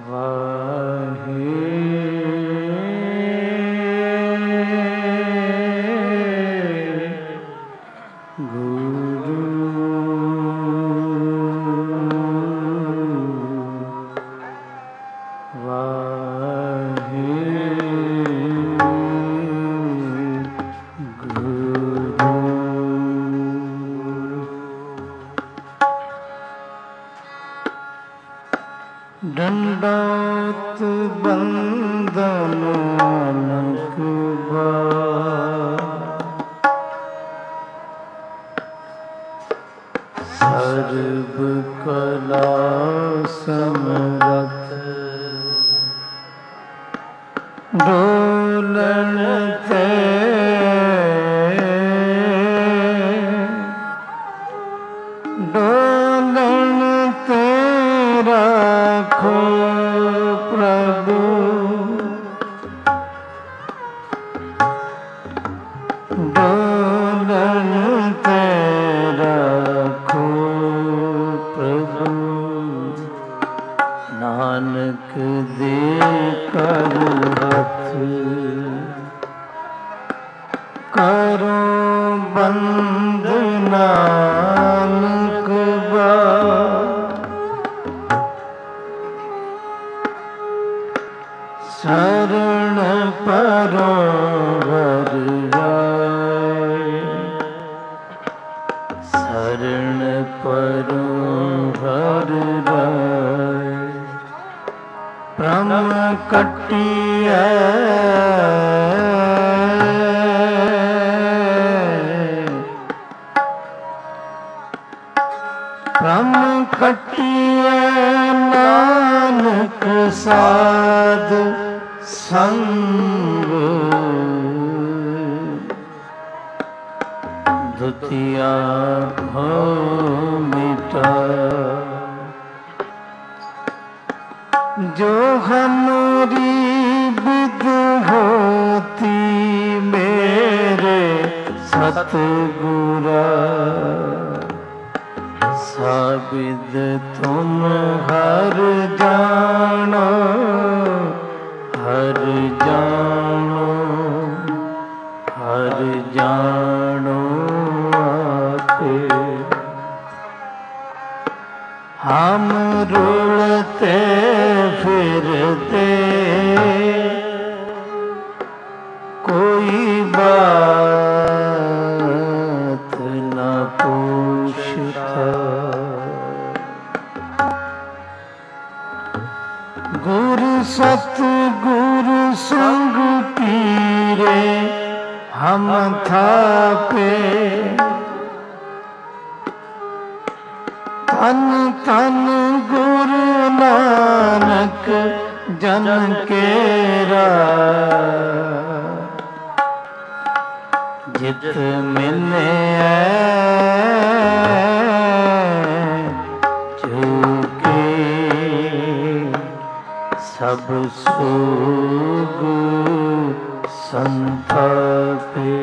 ਡੰਡੋਤ ਬੰਦਨ ਨਾਨਕ ਬਾਰ, ਸਰਬ ਕਲਾ ਸਮਰੱਥ, ਡੋਲਣ ਤੇ ਡੋਲਣ ਤੇ ਰਾਖੋ ਪ੍ਰਭੂ, ਡੋਲਣ ਤੇ ਰਾਖੋ ਪ੍ਰਭੂ, ਨਾਨਕ ਦੇ ਕਰ ਹੱਥ, ਕਰੋ ਬੰਦ ਨਾਨਕ ਬਾਰ, ਸ਼ਰਨ ਪਰੋ ਹਰਿ ਰਾਇ, ਸ਼ਰਨ ਪਰੋ ਹਰਿ ਰਾਇ, ਭ੍ਰਮ ਕੱਟਿਐ ਭ੍ਰਮ ਕੱਟਿਐ ਨਾਨਕ ਸਾਧ ਸੰਗ, ਦੁਤੀਆ ਭਉ ਮਿਟਾ, ਜੋ ਹਮਾਰੀ ਬਿਦ ਹੋਤੀ ਮੇਰੇ ਸਤਿਗੁਰਾ, ਸਾਬਿਦ ਤੁਮ ਹਰ ਜਾਣੋ, ਹਰ ਜਾਣੋ, ਹਰ ਜਾਣੋ ਆਪੇ, ਹਮ ਰੁਲਤੇ ਫਿਰਤੇ ਕੋਈ ਬਾਤ ਨਾ ਪੁੱਛਤਾ, ਗੁਰ ਸਤਿਗੁਰ ਸੰਗ ਪੀਰੇ ਹਮ ਥਾਪੇ, ਤਨ ਤਨ ਗੁਰੂ ਨਾਨਕ ਜਨ ਕੇਰਾ, ਜਿਤ ਮਿਲਿਆ ਚੁਕੇ, ਸਭ ਸੋਗ ਸੰਤਾਪੇ,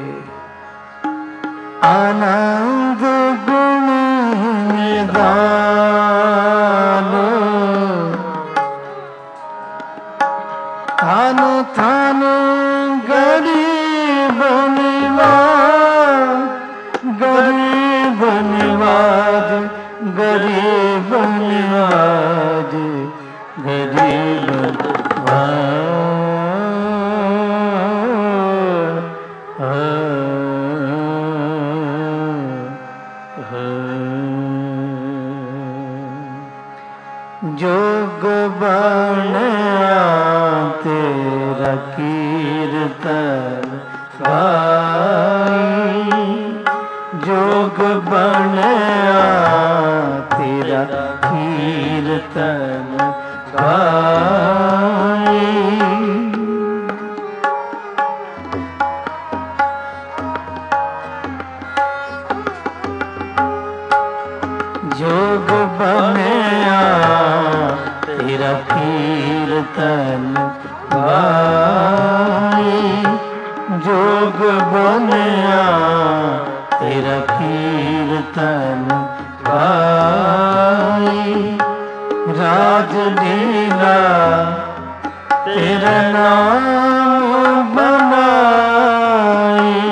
ਆਨੰਦ ਗੁਣ ਨਿਦਾਨ, ਥਨ ਥਨ ਗਰੀਬ ਨਿਵਾਜ, ਗਰੀਬ ਨਿਵਾਜ, ਗਰੀਬ ਨਿਵਾਜ, ਗਰੀਬ ਜੋਗ ਬਣਿਆ ਤੇਰਾ ਕੀਰਤਨ ਗਾਈ, ਜੋਗ ਬਣਿਆ ਤੇਰਾ ਕੀਰਤਨ ਗਾਈ, ਜੋਗ ਬਣਿਆ ਤੇਰਾ ਕੀਰਤਨ ਗਾਈ, ਜੋਗ ਬਣਿਆ ਤੇਰਾ ਕੀਰਤਨ ਗਾਈ, राजलीला तेरा नाम बनाई,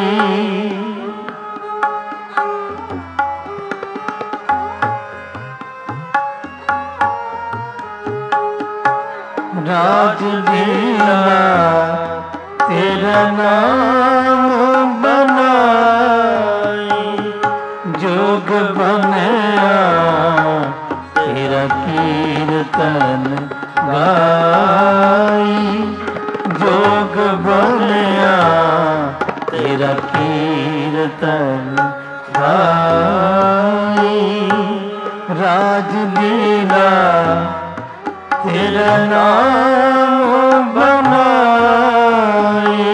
राजलीला तेरा नाम बनाई, जोग बनया तेरा कीर्तन गाई, जोग बनया तेरा कीर्तन गाई, राजलीला तेरा नाम बनाई,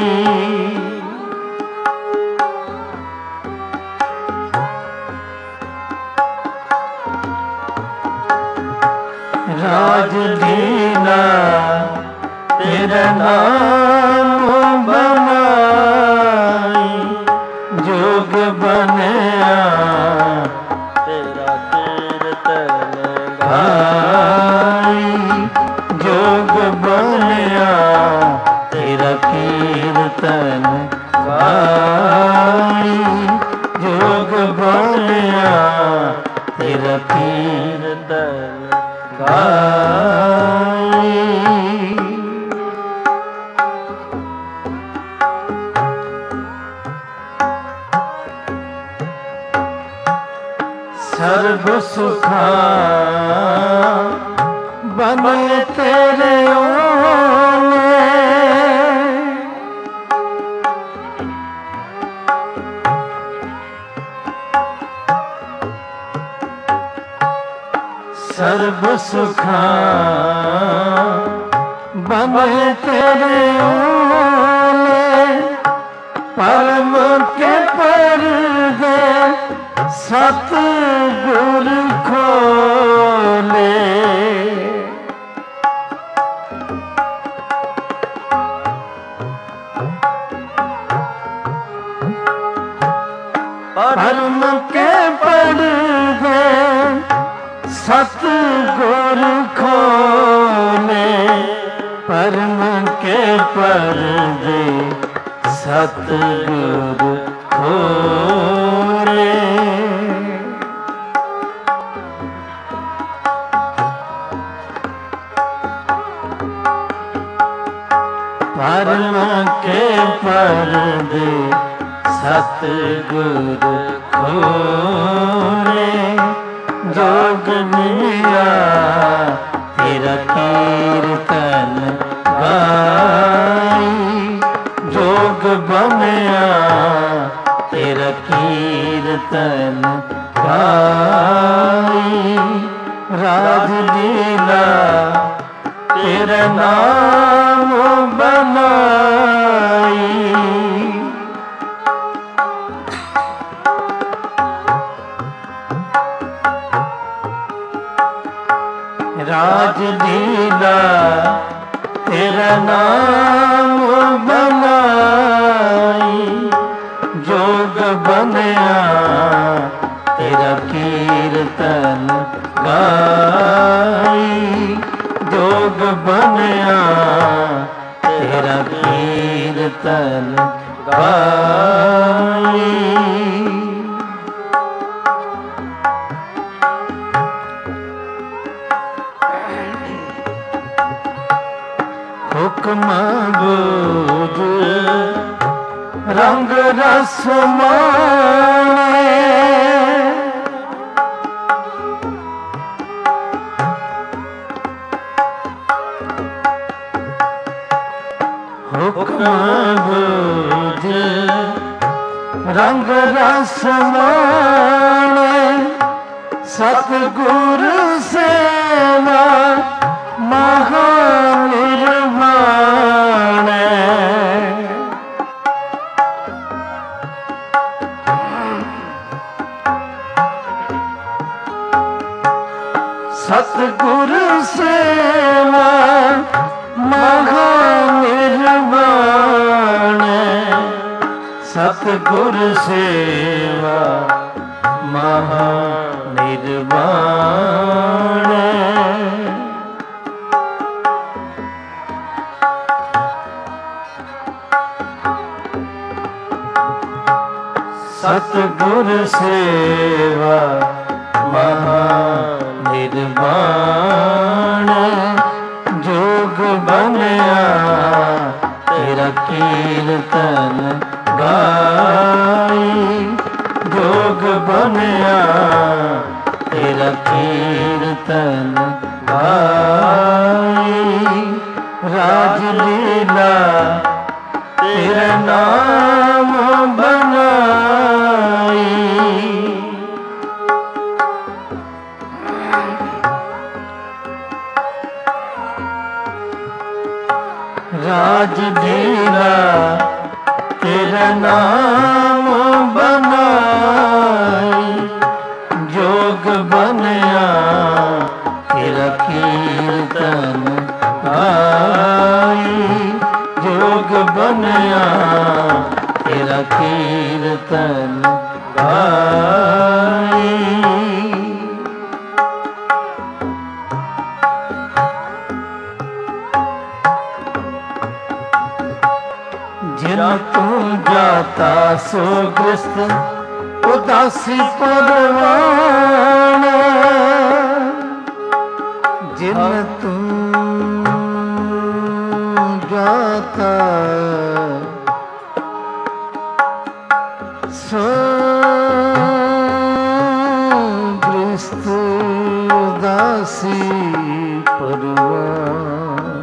राजलीला तेरा नाम बनाई, जोग बनया तेरा कीर्तन गाई, जोग बनया तेरा कीर्तन गाई, जोग बनया तेरा कीर्तन गाई। सर्व सुखा बने तेरे ओने, सर्व सुखा बने तेरे ओने, परम के पर्दे सतगुर खोले, परम के पर्दे सतगुर खोले, परम के पर्दे सतगुर खोले, परम के पर्दे सतगुर खोले, जोग मिया तेरा कीर्तन गाई, जोग बनया तेरा कीर्तन गाई, राजलीला तेरा नाम बनाई, राजलीला तेरा नाम बनाई, जोग बनया तेरा कीर्तन गाई, जोग बनया तेरा कीर्तन गाई। हुक्म बूझ रंग रस माने, हुक्म बूझ रंग रस माने, सतगुर सेवा महानिर्वाण, सतगुर सेवा महानिर्वाण, सतगुर सेवा महानिर्वाण, ਸਤਿਗੁਰ ਸੇਵਾ ਮਹਾ ਨਿਰਵਾਣ ਜੋਗ ਬਣਿਆ ਤੇਰਾ ਕੀਰਤਨ ਗਾਈ ਜੋਗ ਬਣਿਆ ਤੇਰਾ ਕੀਰਤਨ ਗਾਈ ਰਾਜ ਲੀਲਾ ਤੇਰਾ ਨਾਮ ਬਣਾਈ ਰਾਜ ਲੀਲਾ ਤੇਰਾ ਨਾਮ ਬਣਾਈ ਜੋਗ ਬਣਿਆ ਤੇਰਾ ਕੀਰਤਨ ਗਾਈ ਜੋਗ ਬਣਿਆ ਤੇਰਾ ਕੀਰਤਨ ਗਾਈ ਜਿਨ ਤੂੰ ਜਾਤਾ ਸੋ ਗ੍ਰਸਤ ਉਦਾਸੀ ਪਰਵਾਨ ਜਿਨ ਤੂੰ ਜਾਤਾ ਸੋ ਗ੍ਰਸਤ ਉਦਾਸੀ ਪਰਵਾਨ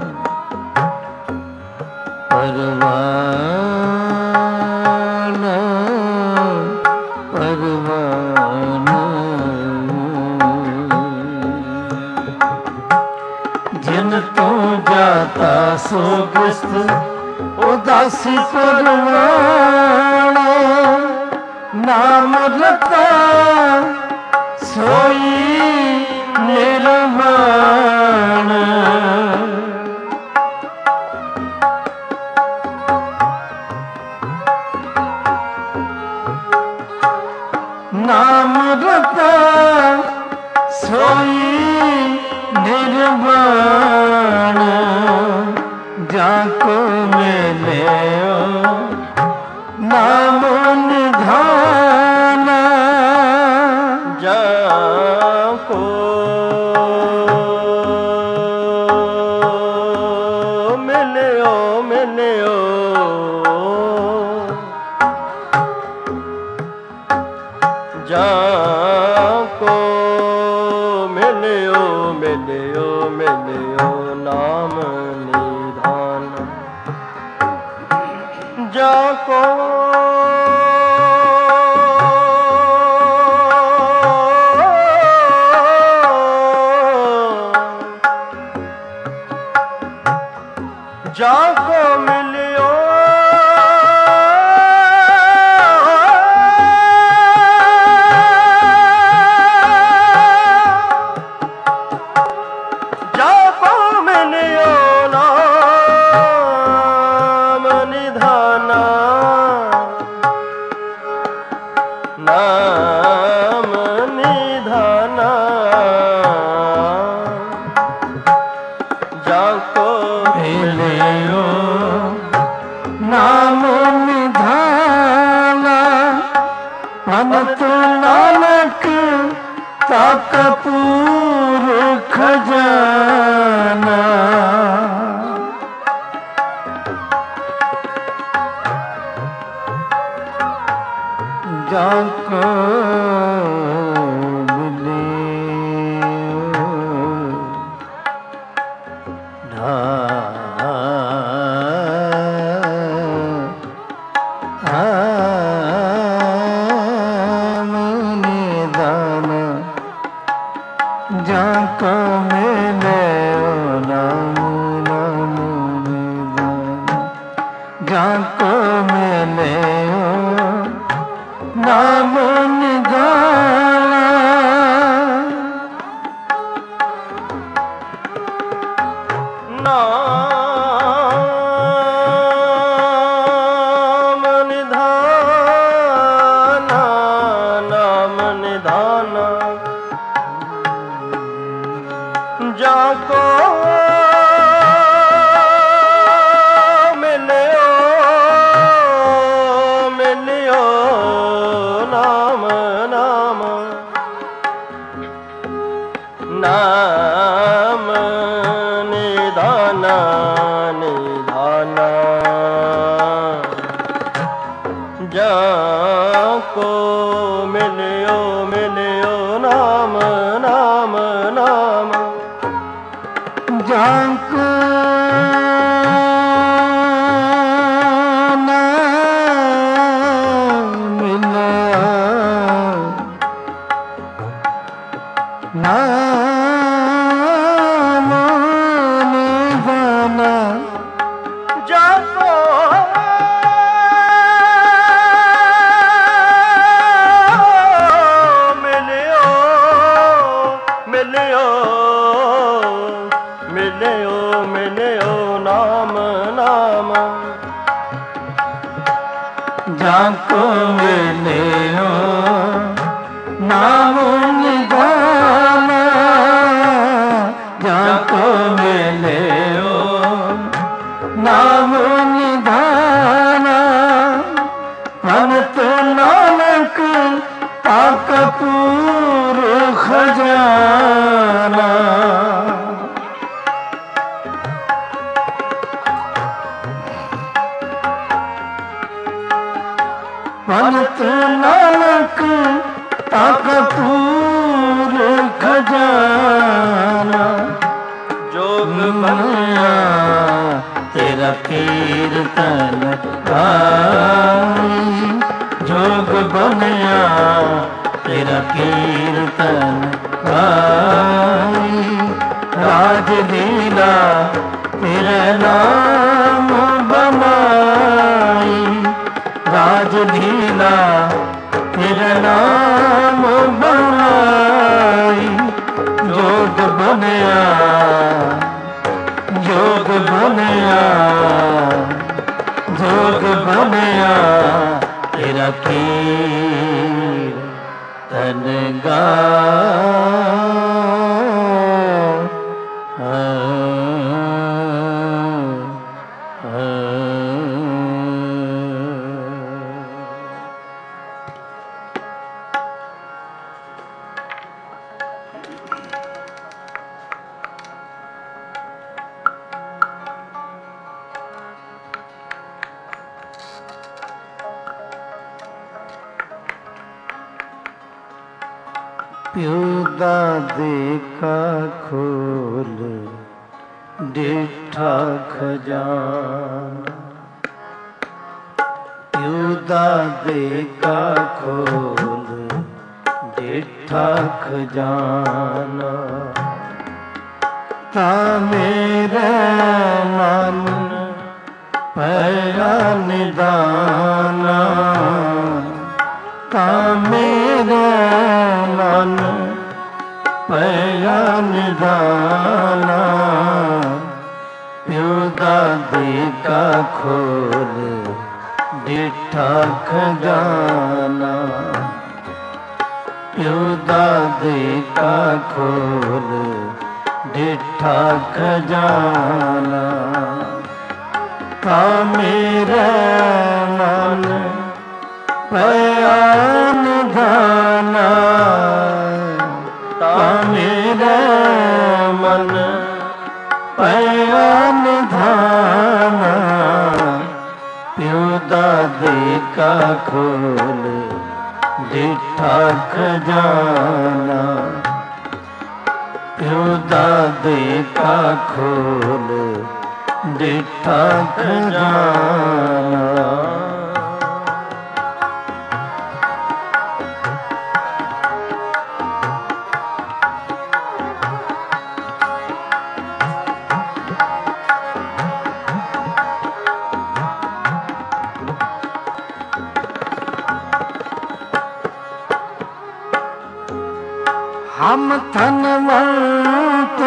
ਪਰਵਾਨ ਪਰਵਾਨ ਜਿਨ ਤੂੰ ਜਾਤਾ ਸੋ ਗ੍ਰਸਤ ਉਦਾਸੀ ਪਰਵਾਨ ਨਾਮ ਰਤਾ ਸੋਈ ਨਿਰਵਾਣ ਨਾਮ ਰਤਾ ਸੋਈ ਨਿਰਵਾਣ ਜਾ ਕੋ ਮਿਲਿਓ ਨਾਮ ਨਿਧਾਨ ਜਾ ਕੋ ਮਿਲਿਓ ਮਿਲਿਓ ਜਾ ਕੋ ਮਿਲਿਓ ਮਿਲਿਓ ਮਿਲਿਓ ਨਾਮ ਨਿਧਾਨ ਜਾ ਕੋ ਜਾ ਕੋ ਮਿਲਿਓ ਨਾਮ ਨਿਧਾਨਾ ਜਾ ਕੋ ਮਿਲਿਓ ਨਾਮ ਨਿਧਾਨਾ ਅਨੰਤ ਨਾਨਕ ਤਤ ਪੂਰ ਖਜ਼ਾਨਾ ਜਾ ਕੋ ਮਿਲਿਓ ਨਾਮ ਨਿਧਾਨ ਜਾ ਕੋ ਮਿਲਿਓ ਨਾਮ ਨਿਧਾਨ ਜਾ ਕੋ ਮਿਲਿਓ ਨਾਮ ਨਿਧਾਨ ਨਾਮ ਨਿਧਾਨ ਨਾਮ ਨਿਧਾਨ ਜਾ ਕੋ ਮਿਲਿਓ ਮਿਲਿਓ ਨਾਮ ਨਿਧਾਨ ਨਿਧਾਨ ਜਾਂ ਕੋ ਮਿਲਿਓ ਮਿਲਿਓ ਨਾਮ ਨਾਮ ਨਾਮ ਜਾਂ ਕੋ जाको मिलियो नाम निधान जाको मिलियो नाम निधान मन तो नानक ताक पूर खजाना मनत नानक ताक पूर खजाना जोग बनिया तेरा कीर्तन गाई जोग बनिया तेरा कीर्तन गाई राज लीला तेरा नाम बनाई राज लीला तेरा नाम बनाई जोग बनया जोग बनया जोग बनया तेरा कीर्तन गाए प्यो दादे का खोल डिठा खजाना प्यो दादे का खोल डिठा खजाना ता मेरे मन पया निदाना ता मेरे मन पया निदाना प्यो दादे का खोल डिठा खजाना प्यो दादे का खोल डिठा खजाना ता मेरे मन पया निधाना ता मेरे मन पया निधाना प्यो दादे का खोल डिठा खजाना प्यो दादे का खोल डिठा खजाना हम धनवंत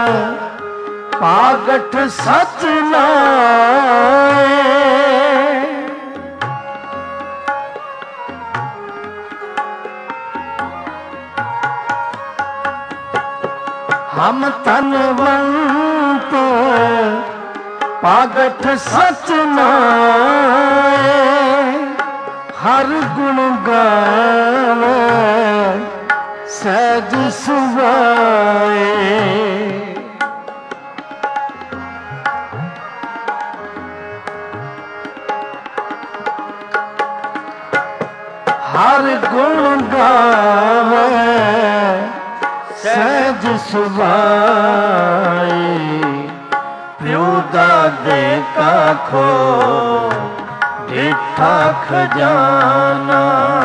पागठ सच नाए हम धनवंत पागठ सच नाए हर गुण गावे सहज सुभाए। हर गुण गावे सहज सुभाए। प्यो दादे का खो डिठा खजाना।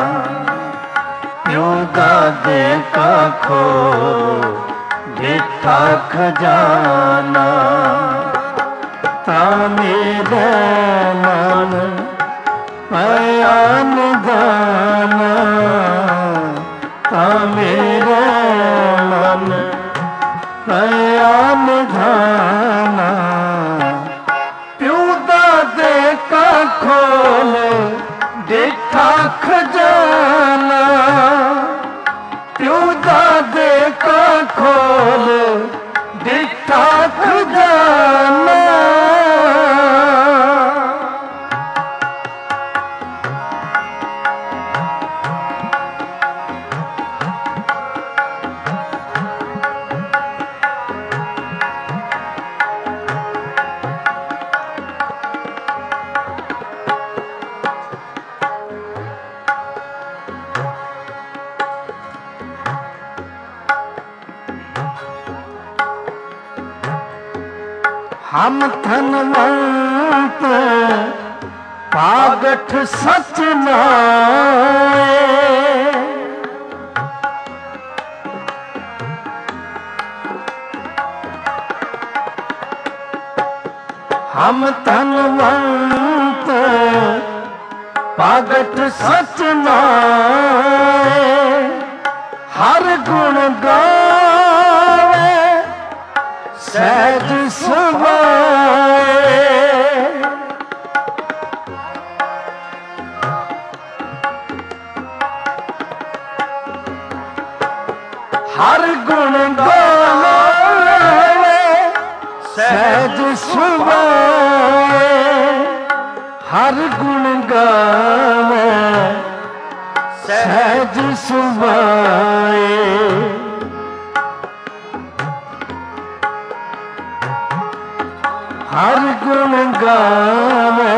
प्यो दादे का खो डिठा खजाना। ता मेरे मन पया निदाना। ता मेरे मन पया निदाना। प्यो दादे का खोल डिठा खजाना। प्यो दादे का खोल डिठा खजाना। हम धनवंत पागठ सच नाए। हम धनवंत पागठ सच नाए। हर गुण गावे सहज सुभाए। हर गुण गावे सहज सुभाए। हर गुण गावे सहज सुभाए। हर गुण गावे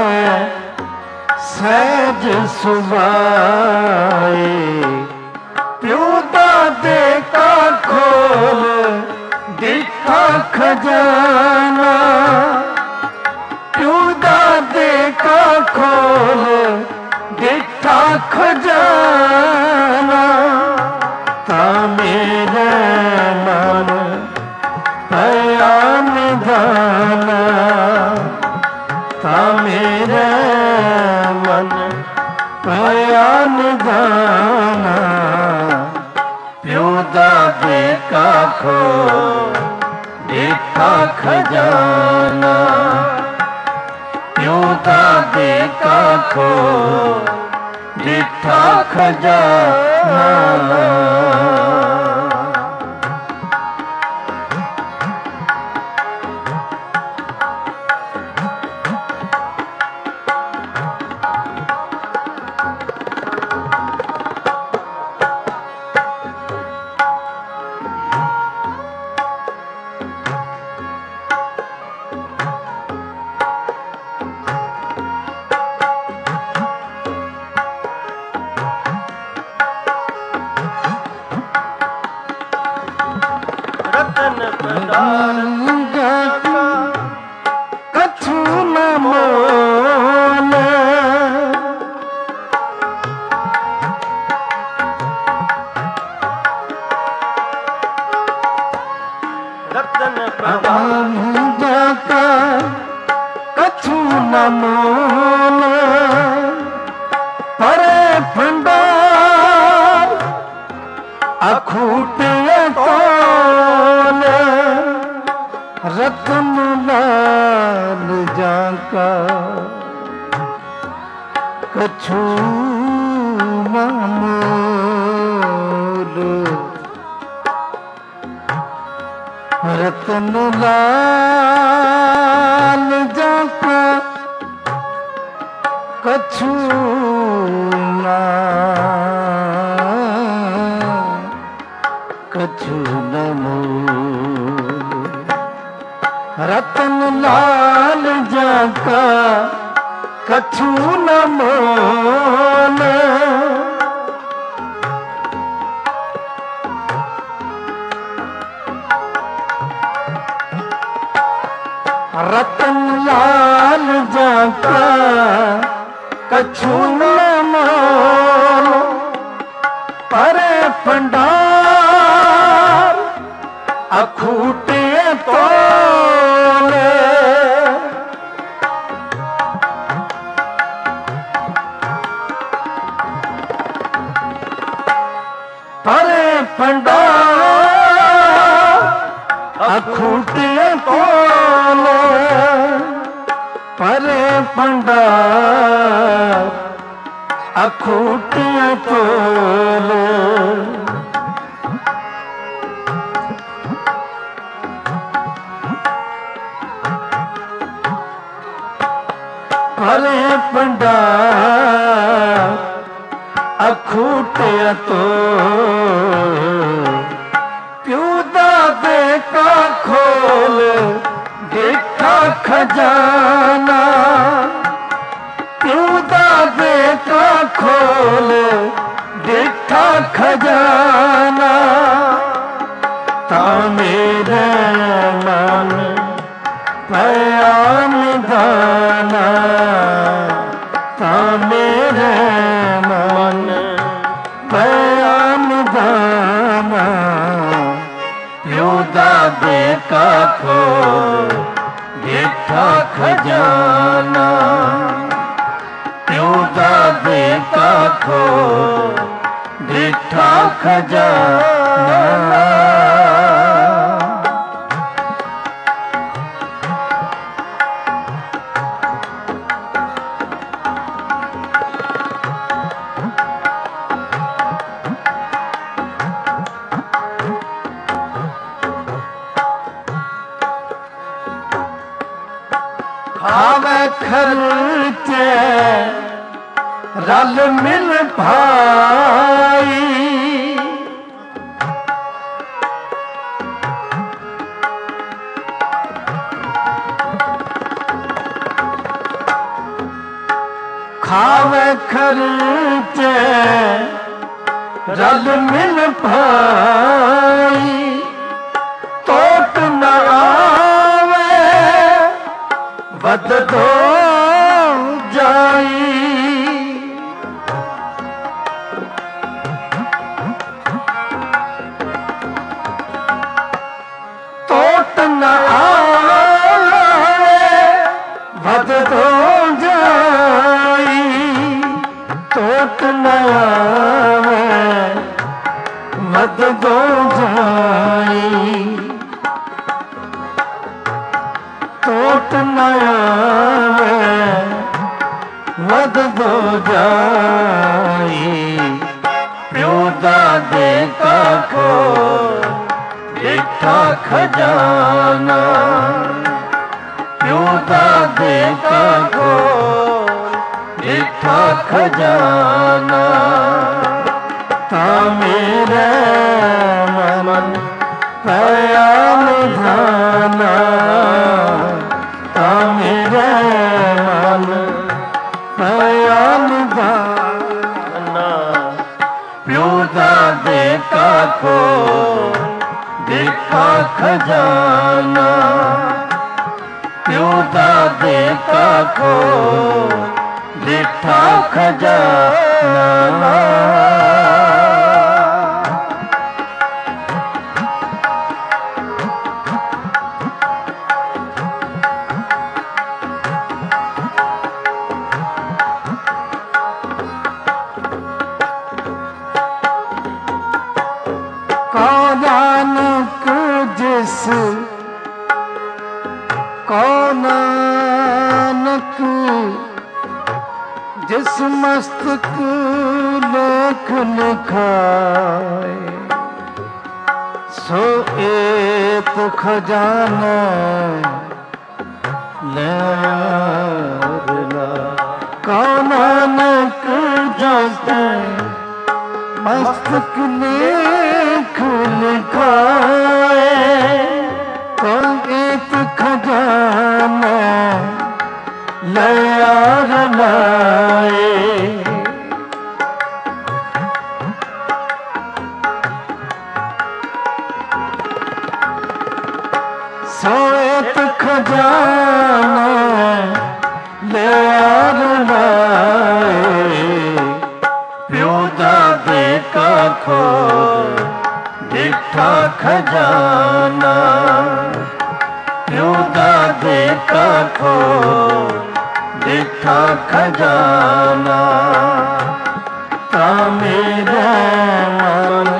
सहज सुभाए। प्यो दादे का खोल डिठा खजाना। प्यो दादे का खोल डिठा खजाना। ता मेरे मन पया निदाना। ता मेरे मन पया निदाना। प्यो दादे का खो डिठा खजाना। प्यो दादे का खो डिठा खजाना। कछु न मोल। रतन प्रदान जाता कछु न मोल। परे भंडार अखूट तोल। रतन लाल जाका कछु न मोल। रतन लाल जाका कछु न जाका कछु न मोल। रतन लाल जाका कछु न मोल। परे पंडार अखूटे तोले। परे पंडार अखूटे तोले। परे पंडार अखूटे तोले। परे पंडार अखूटे तोले। प्यूदा दे का खोल देखा खजाना। प्यूदा दे का खोल देखा खजाना। ता मेरे मन पयाम दाना। ता मेरे मन पयाम दाना। प्यूदा दे का खोल देखा खजाना। प्यूदा दे का खोल देखा खजाना। खावे खर्चे रल मिल भाई। खावे खर्चे रल मिल भाई। तोट न आवे बद दो जाई। तोट न आवे बद दो जाई। तोट न आवे बद दो जाई। तोट न आवे वद दो जाई। प्यूदा दे का खोल देखा खजाना। प्यूदा दे का खोल देखा खजाना। ता मेरे मन पयाम धाना। ता मेरे मन पयाम धाना। प्यूदा दे का खोल देखा खजाना। प्यूदा दे का खोल देखा खजाना। नानक जिस को नानक जिस मस्तक लेख लिखाए। सो एक खजाना ले को नानक जिस मस्तक लेख लिखाए। तो एक खजाना सोएत खजाना ले यार लाए प्यो दादे का खोद दिठा खजाना प्यो दादे का खोद दिठा खजाना ता मेरा मन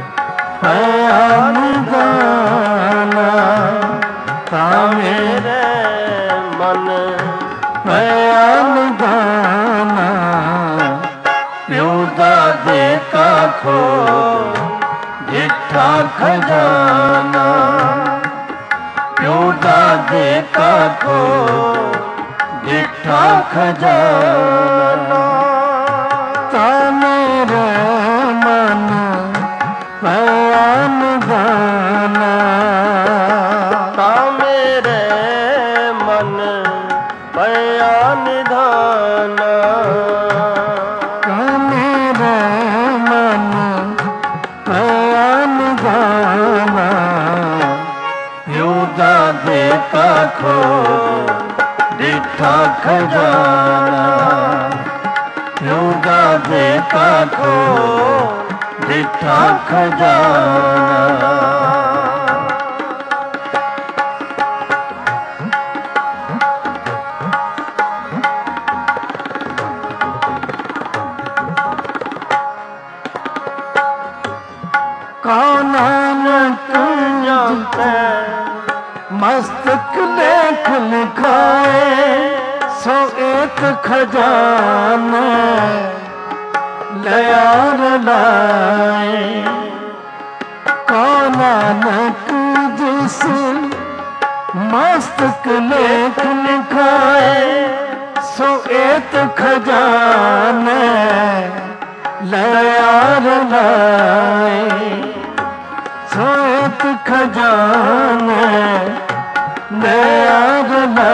पयान गाना ता मेरे मन पयान गाना प्यो दादे का खोद दिठा खजाना प्यो दादे का खोद दिठा खजाना ता मेरे मन पयान गाना ता मेरे मन पयान धाना ता मेरे मन पयान गाना प्यो दादे का खोद दिठा खजाना प्यो दादे का खोद दिठा खजाना नानक जाते मस्तक लेख लिखाए सो एक खजाना लयार लाए कौन नानक जिस मस्तक लेख लिखाए सो एक खजाना लयार लाए सोएत खजाना लयार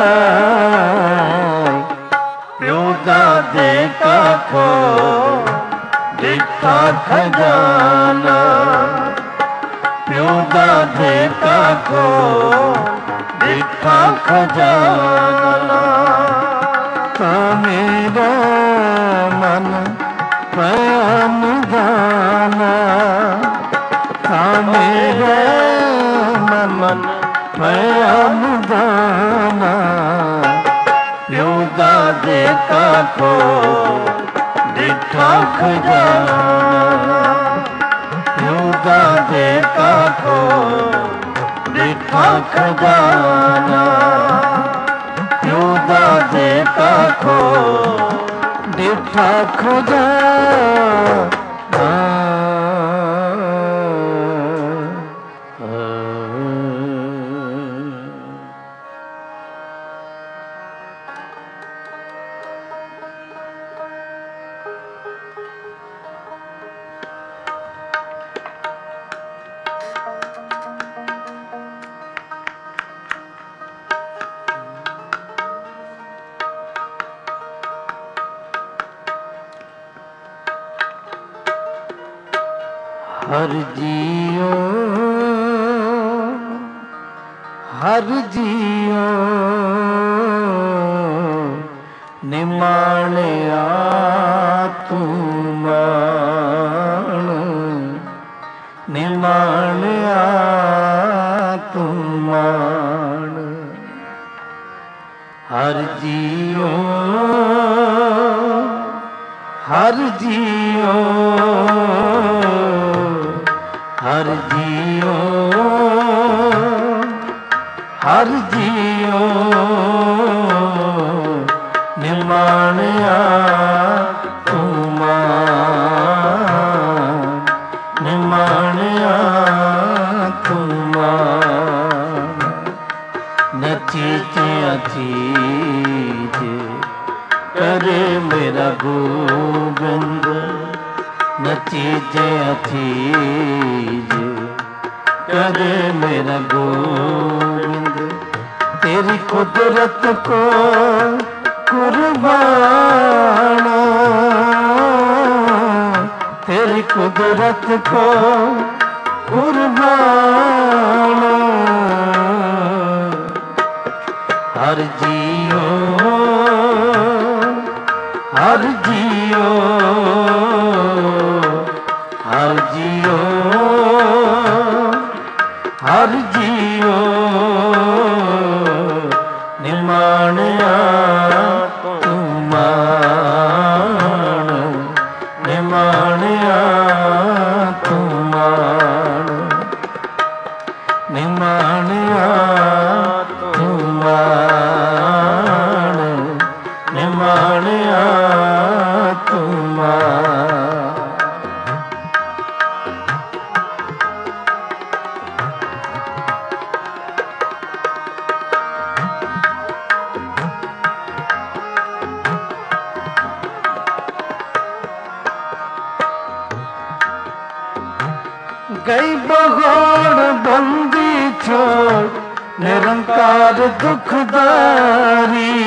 लाए प्यो दादे का खोद दिठा खजाना प्यो दादे का खोद दिठा खजाना ता मेरा मन पयान गाना ता मेरा मन पयान गाना प्यो दादे का खोद दिठा खजाना प्यो दादे का खोद दिठा खजाना प्यो दादे का खोद दिठा खजाना हर जियो निमाणिया तू मान निमाणिया तू मान हर जियो हर जियो हर जियो हर जियो निमाणिया तू मान निमाणिया तू मान नचीचे अचीज करे मेरा गोविंद नचीजे अचीज करे मेरा गोविंद तेरी कुदरत को कुर्बान तेरी कुदरत को कुर्बान हर जियो हर जियो हर जियो हर जियो निमाणिया तू मान निमाणिया तू मान निमाणिया तू मान निमाणिया तू मान। गई बगौड़ बंदी छोड़ निरंकार दुखदारी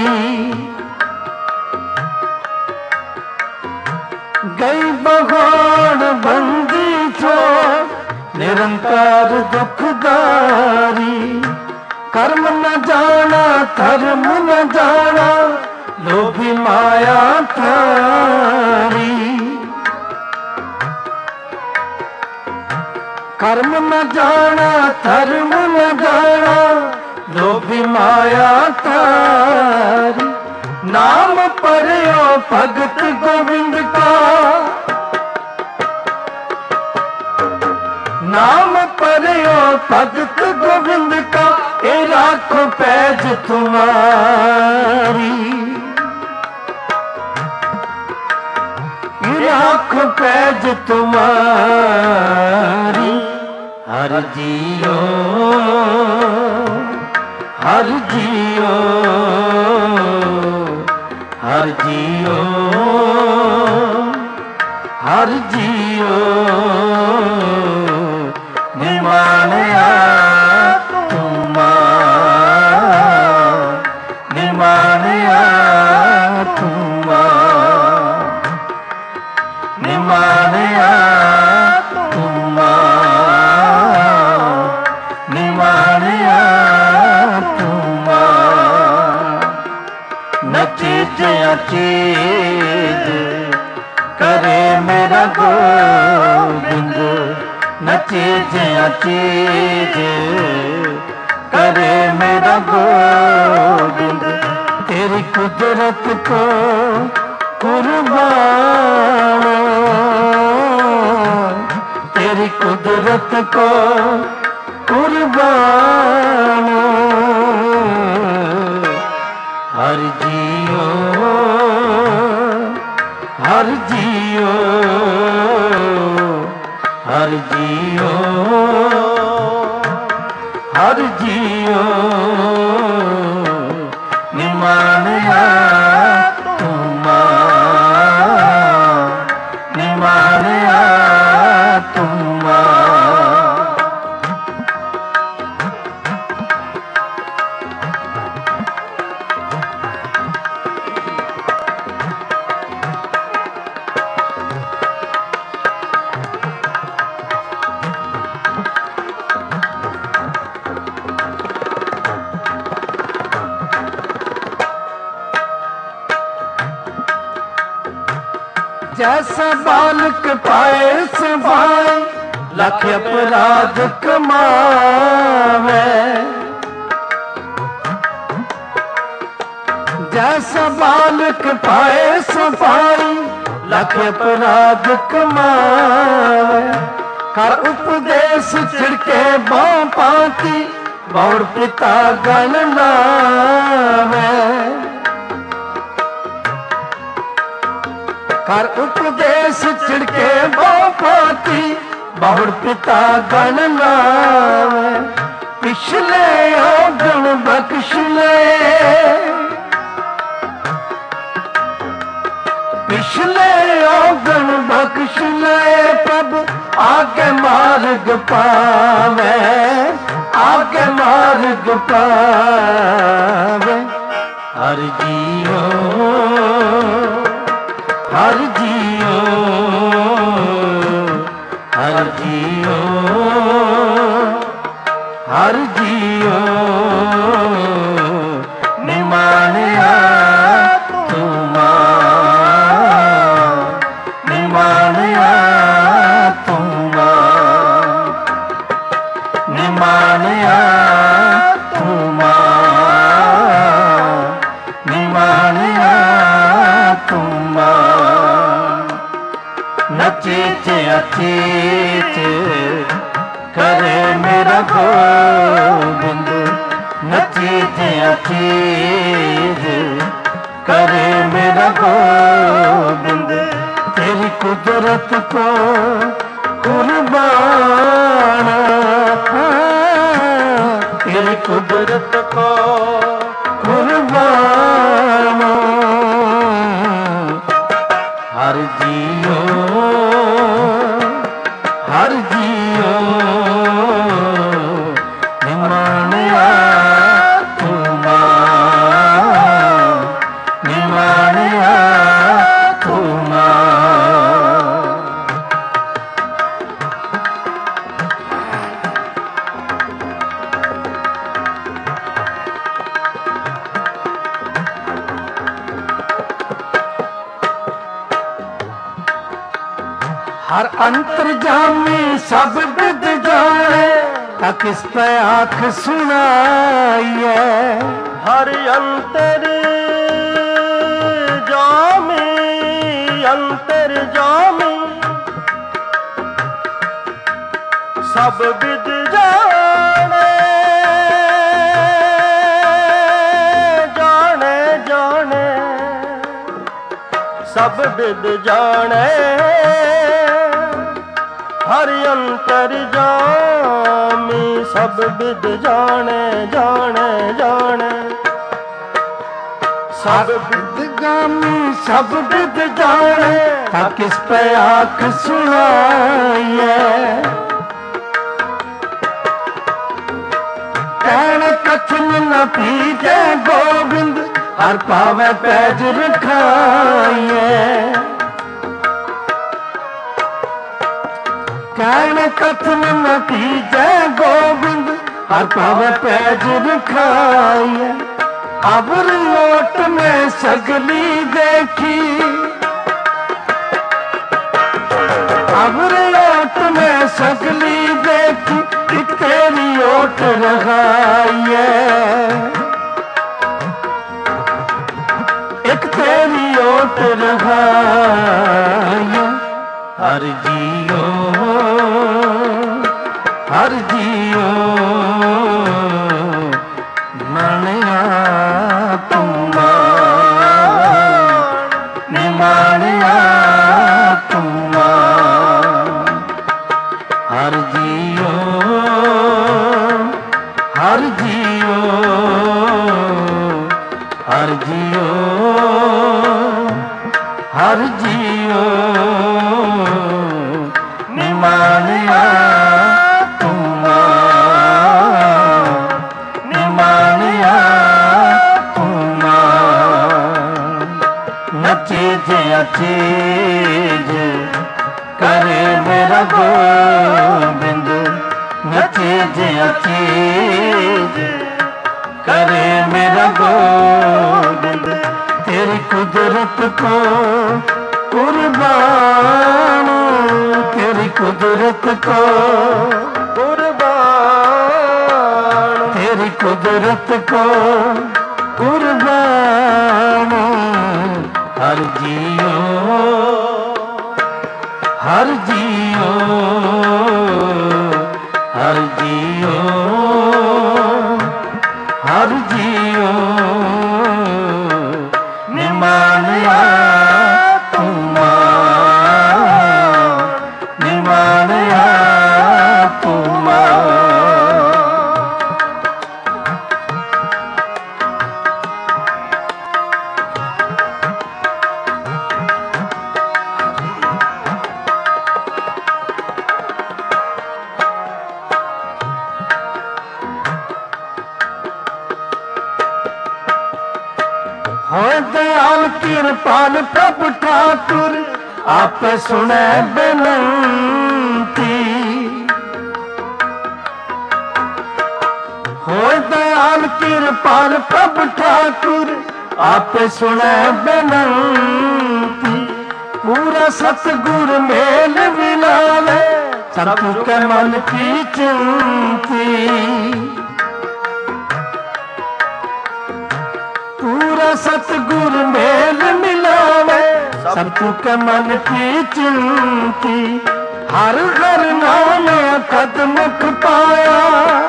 गई बगौड़ बंदी छोड़ निरंकार दुखदारी कर्म न जाना धर्म न जाना लोभी माया थारी कर्म न जाना धर्म न जाना लोभी माया तारी नाम पढ़ो भगत गोविंद का नाम पढ़ो भगत गोविंद का ए राखो पैज तुम्हारी राखो पैज तुम्हारी हर जियो हर जियो हर जियो हर जियो निमाणिया तू मान निमाणिया तू मान निमाणिया तू मान निमाणिया तू मान। न चीज अचीज करे मेरा गोविंद न चीज अचीज करे मेरा गोविंद तेरी कुदरत को कुर्बान तेरी कुदरत को कुर्बान हर जियो हर जियो हर जियो हर जियो निमाणिया तू मान निमाणिया तू मान। जैसा बालक पाए सभाए लख अपराध कमावे जैसा बालक पाए सफाई लख अपराध कमावे कर उपदेश छिड़के बाँ पाती बौड़ पिता गण लावे कर उपदेश छिड़के बापाती बहुड़ पिता गण लावे पिछले गण बख्श ले पिछले गण बख्श ले प्रभु आगे मार्ग पावे आगे मार्ग पावे हर जियो हर जियो हर जियो हर जियो चीज करे मेरा गोविंद, नची चीज करे मेरा गोविंद। तेरी कुदरत को कुर्बान, तेरी कुदरत को कुर्बान। हर जियो हर जियो निमानिया तुमा, निमानिया तुमा। हर अंतर्जामी सब विद जाने, तक इस पे आँख सुनाइए। हर अंतर जामी सब विद जाने, जाने जाने सब विद जाने। हर अंतर जामी सब विद जाने, जाने जाने सब विदगामी सब विद जाने, तक इस पे आँख सुनाइए। कहने कथन न पीजे गोविंद, हर पावे पैज रखाइए। कहने कथन न पीजे गोविंद, हर पावे पैज रखाइए। अबर लोट में सगली देखी, अबर लोट में सगली देखी, एक तेरी ओट रखाइए, एक तेरी ओट रखाइए। हर जियो हर जियो मनिया तुमा, निमानिया तुमा। हर जियो हर जियो हर जियो हर जियो निमानिया तुमा, निमानिया तुमा। नचे चीज करे मेरा गोविंद, नचे चीज करे मेरा गोविंद। तेरी कुदरत को कुर्बान, तेरी कुदरत को कुर्बान, तेरी कुदरत को कुर्बान। हर जियो हर जियो हर जियो हर जियो निमानिया तुमा, निमानिया तुमा। हो दयाल कृपाल प्रभु ठाकुर, आप सुने बेनती। हो दयाल कृपाल प्रभु ठाकुर, आप सुने बेनती। पूरा सतगुर मेल मिलावे, सबके मन की चिंती। पूरा सतगुर मेल मिलावे, सबके मन की चिंती। हर घर नाम कदम पाया,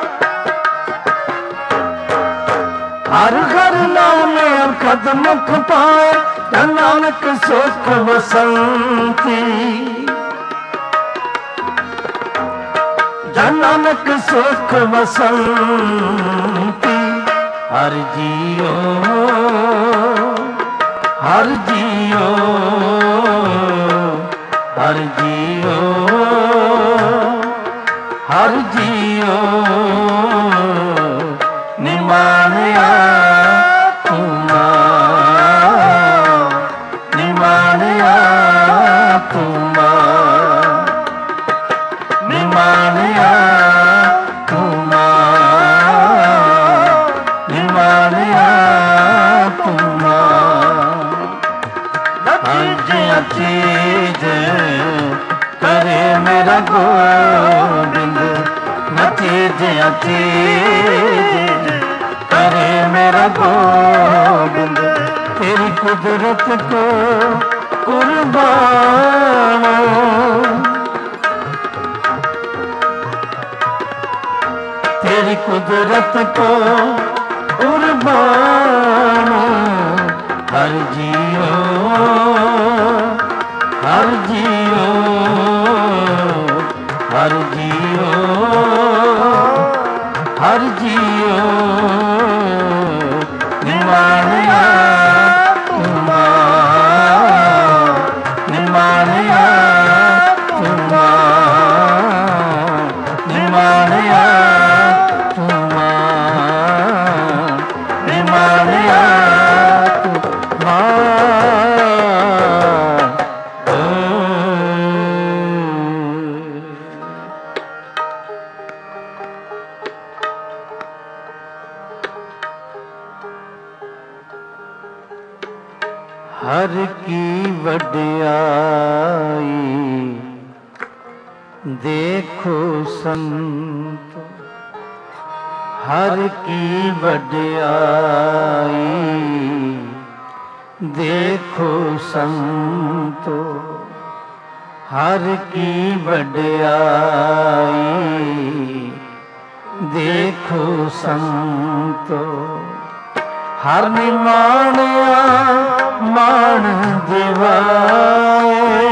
हर घर नाम कदम पाया, जन नानक सुख बसंती, जन नानक सुख बसंती। हर जियो हर जियो हर जियो हर जियो निमानिया तुमा निमानिया तुमा निमानिया तुमा निमानिया तुमा। चीज करे मेरा गोविंद, चीज करे मेरा गोविंद, तेरी कुदरत को कुर्बान, तेरी कुदरत को कुर्बान। हर जियो हर जियो हर जियो हर जियो निमानिया तुमा निमानिया तुमा निमानिया तुमा निमानिया तुमा। हर की वड्याई देखो संत, हर की वड्याई देखो संत, हर की वड्याई देखो संत। हर निमानिया मान दिवाए,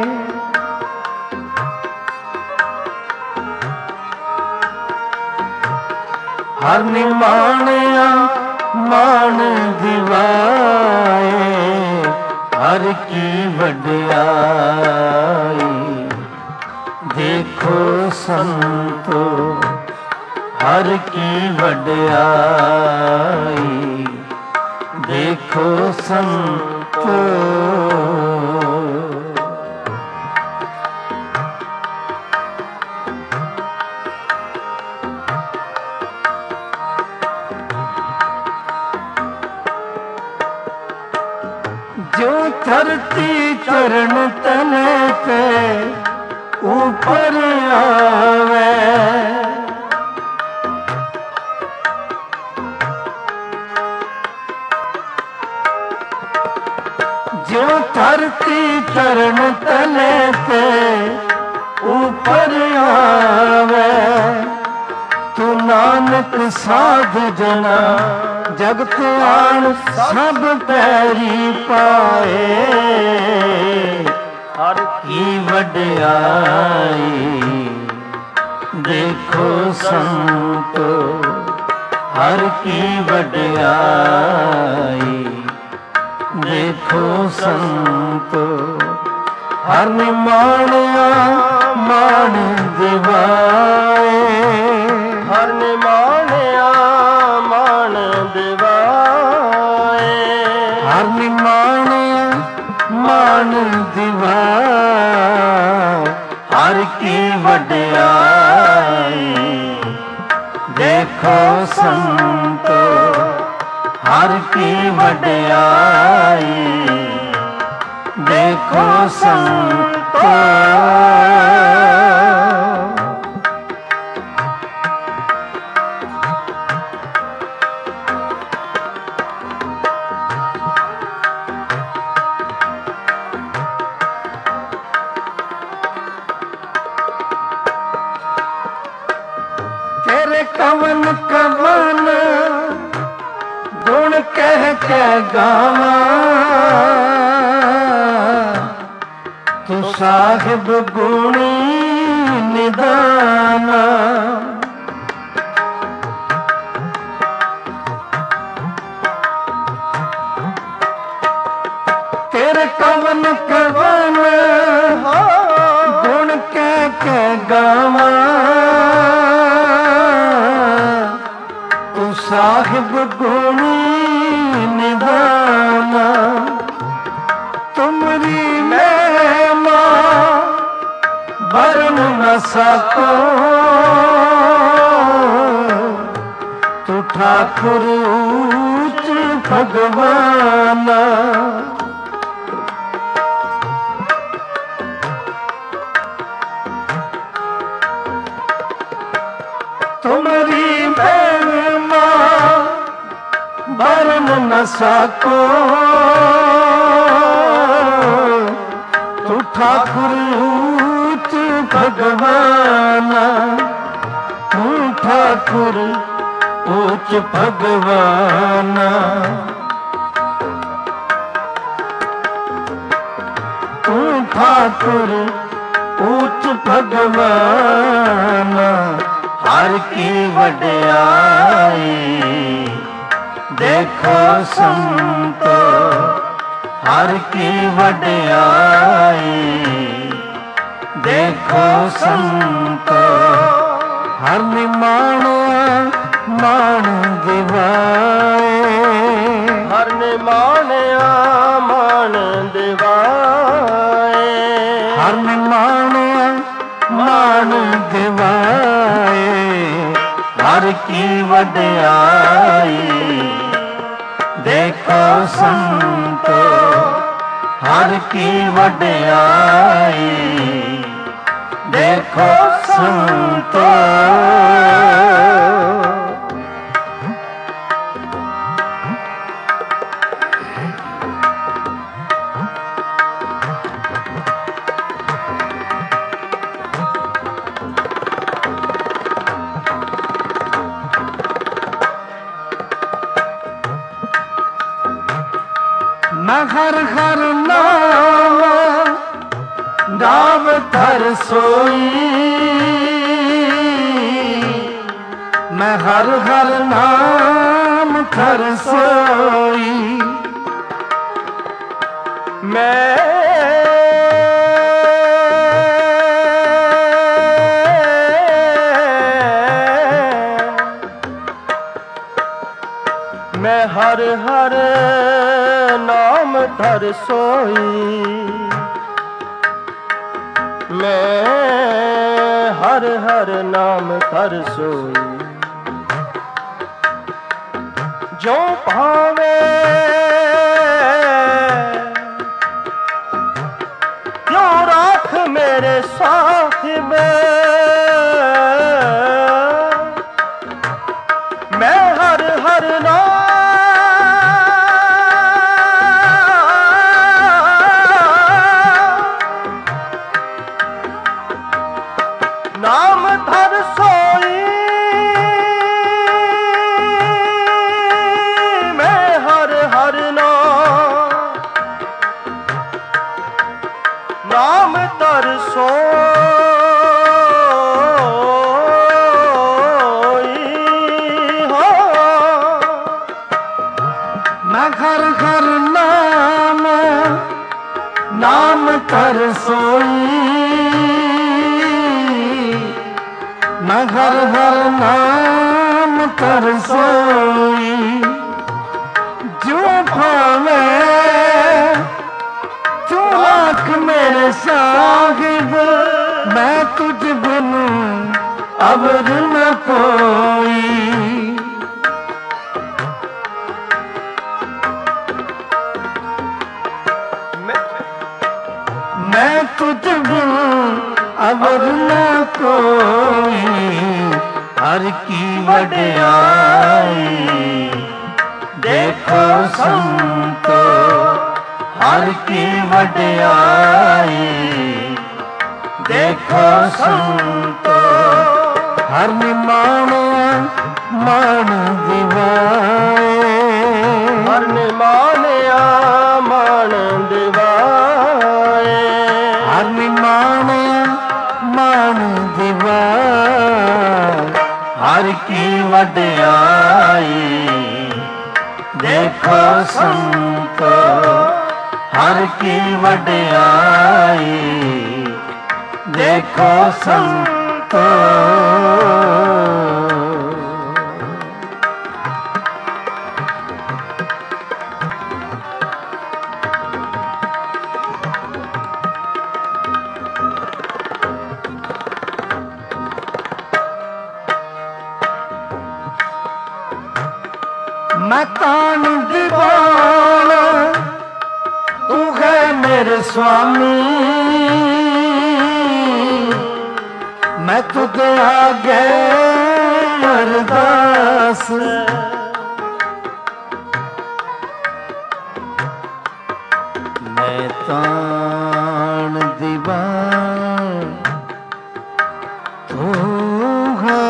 हर निमानिया मान दिवाए, हर की वड्याई देखो संतो, हर की वड्याई देखो संतो। जो धरती चरण तले पे ऊपर आवे, जो धरती चरण तले पे ऊपर आवे, तू नानक साध जना जगत आन सब पैरी पाए। हर की वड्याई देखो संतो, हर की वड्याई देखो संतो। हर निमानिया मान दिवाए, हर निमानिया मान दिवाए, हर निमानिया मान दिवाए। हर की वड्याई देखो संतो, हर की वड्याई देखो संतो। गुण कह के गावा तू साहिब गुणी निदाना। तेरे कवन कवन गुण कह के गावा तू साहिब गुणी निदाना। तुमरी महिमा बरन न सको तू ठाकुर ऊंच भगवाना। तुमरी महिमा बरन न सको तू ठाकुर ऊंच भगवाना। तू ठाकुर ऊंच भगवाना। तू ठाकुर ऊंच भगवाना। हर की वड्याई देखो संतो हर की वड्याई देखो संतो। हर निमान मान दिवाए हर निमान मान दिवाए। हर निमान मान दिवाए। हर की वड्याई देखो संतो हर की वड्याई देखो संतो। मैं हर हर नाम नाम धर सोई। मैं हर हर नाम धर सोई। मैं हर हर नाम धर सोई। मैं हर हर नाम धर सोई। जो भावे क्यों राख मेरे साहिब। मैं हर हर नाम धर सोई। मैं हर हर नाम धर सोई। हो मैं हर हर नाम नाम धर सोई। मैं हर हर नाम धर सोई। जो भावे तू आँख मेरे साहिब। मैं तुझ बिन अबर न कोई। मैं तुझ बिन अबर न कोई। हर की वड्याई देखो संतो हर की वड्याई देखो संतो। हर निमान मान दिवाए। की वड्याई देखो संतो, हर की वड्याई देखो संतो। मैं तान दीवाना, तू है मेरे स्वामी, मैं तुझे आगे अरदास। मैं तान दीवान, तू है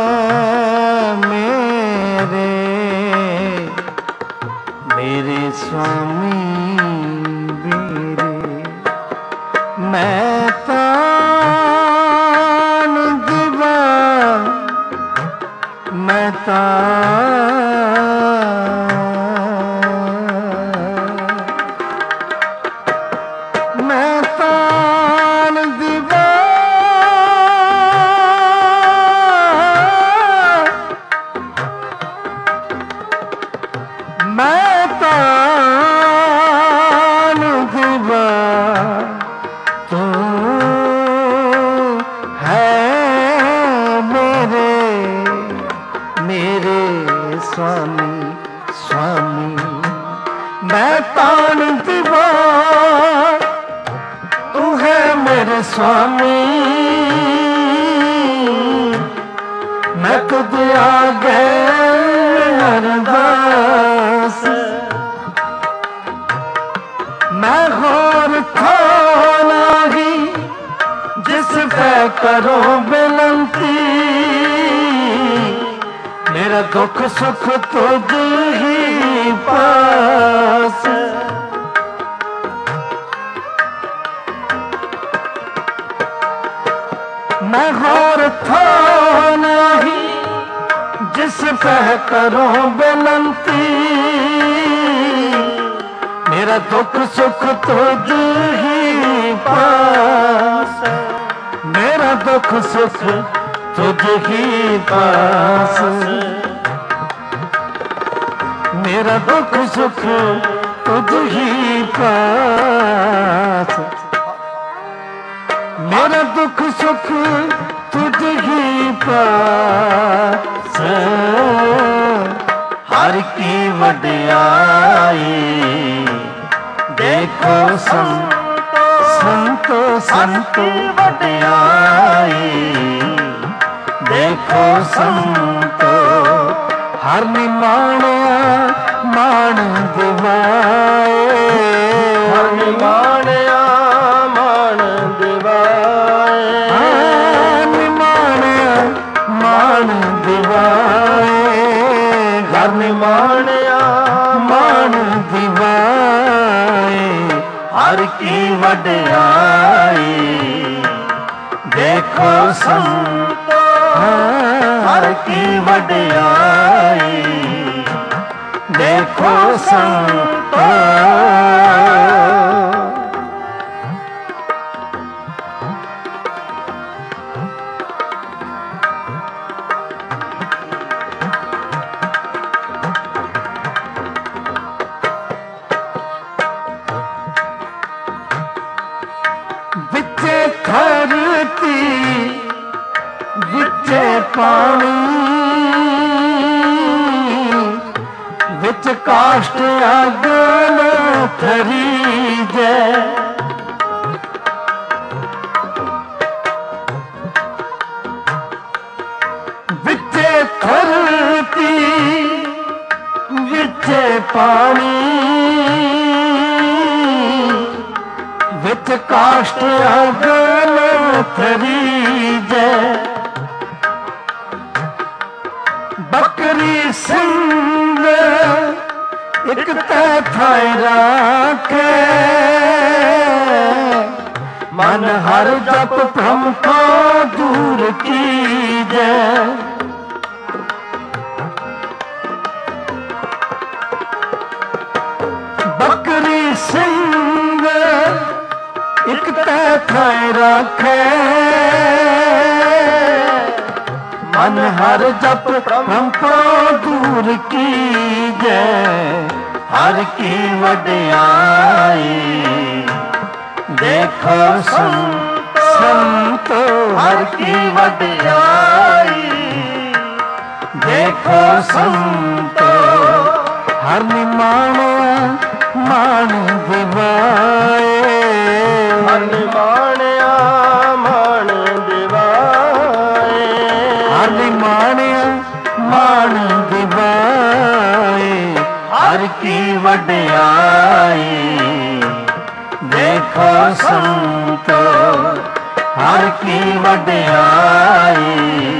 मेरे स्वामी मेरे। मैं तान दीवान, मैं तान दीवान, मैं तान दीवान, तू है मेरे स्वामी स्वामी। मैं तान दीवान, तू है मेरे स्वामी, मैं तुझे आगे अरदास। मैं और खाना ही जिस पे करो विनती, मेरा दुख सुख तुझ ही पास। मैं और खाना ही जिस पे करो विनती, मेरा दुख सुख तुझ ही पास। मेरा दुख सुख तुझ ही पास, मेरा दुख सुख तुझ ही पास। मेरा दुख सुख तुझ ही पास। हर की वड्याई देखो संतो, संतो वड्याई देखो संतो। हर निमाणिया मान दिवाए, हर निमाणिया मान दिवाए, निमाणिया मान दिवाए। हर निमाणिया मान दिवाए, हर की वड्याई देखो संतो, हर की वड्याई देखो संतो। बिचे धरती बिचे पानी, बिच काष्ठ अगन थरी जय। बिचे धरती बिचे पानी, विच काष्ठ अगन थरी जय। बकरी सिंह एक थाई राखे, मन हर जप भ्रम को दूर की जय। बकरी सिंह एक थाए रखे मन हर जप ब्रह्मो दूर की जय हर की वड्याई देखो संतो हर की वड्याई देखो संतो हर निमाणो मान दिवाए हर निमाणिया मान दिवाए हर निमाणिया मान दिवाए हर की वड्याई देखो संतो हर की वड्याई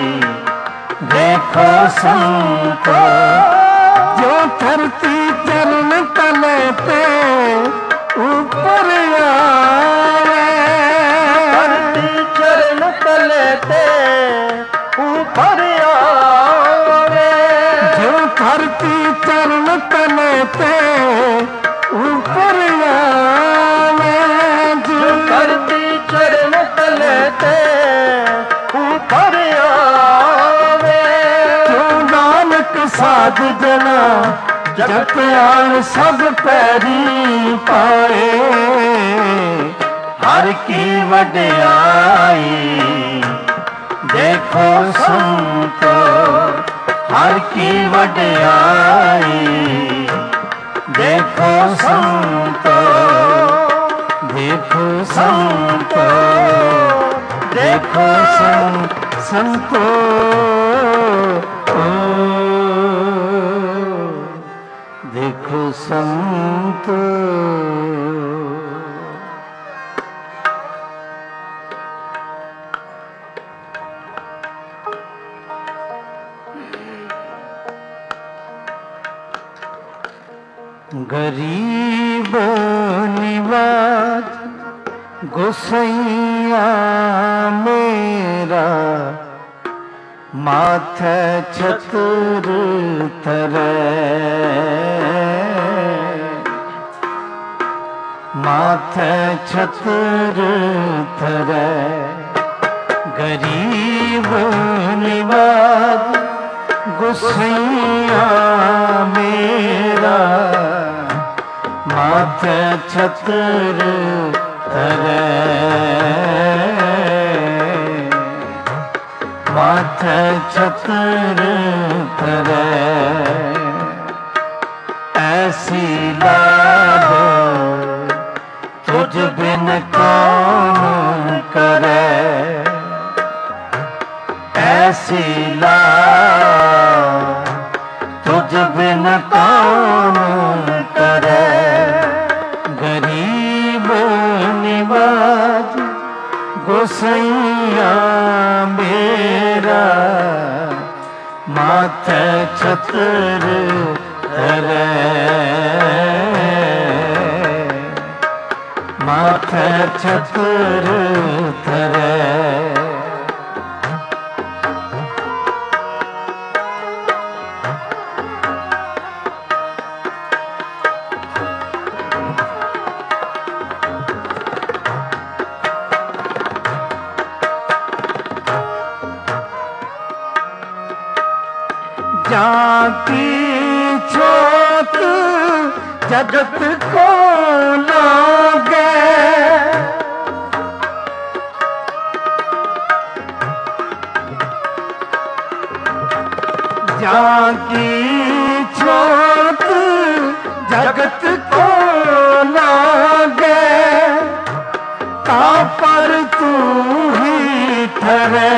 देखो संतो जो धरती चरण तले पे ऊपर आवे धरती चरण तले ते ऊपर आवे जो धरती चरण तले पे ऊपर आवे जो धरती चरण तले ते ऊपर आवे जो नानक साध जना जपयान सब पैरी पाए हर की वड्याई देखो संतो हर की वड्याई देखो संतो देखो संतो देखो संतो देखो संतो गरीब निवाज गोसैया मेरा माथे छत्र तरे माथे छत्र तरे गरीब निवाज गोसैया मेरा माथे छत्र तरे माथे छत्र तरे ऐसी लाल तुझ बिन कौन करे ऐसी लाल तुझ बिन कौन करे गरीब निवाज गोसैया मेरा माथे छत्र तरे माथे छत्र तरे जाकी छोट जगत को लागे जाकी छोट जगत को लागे का पर तू ही ठहरे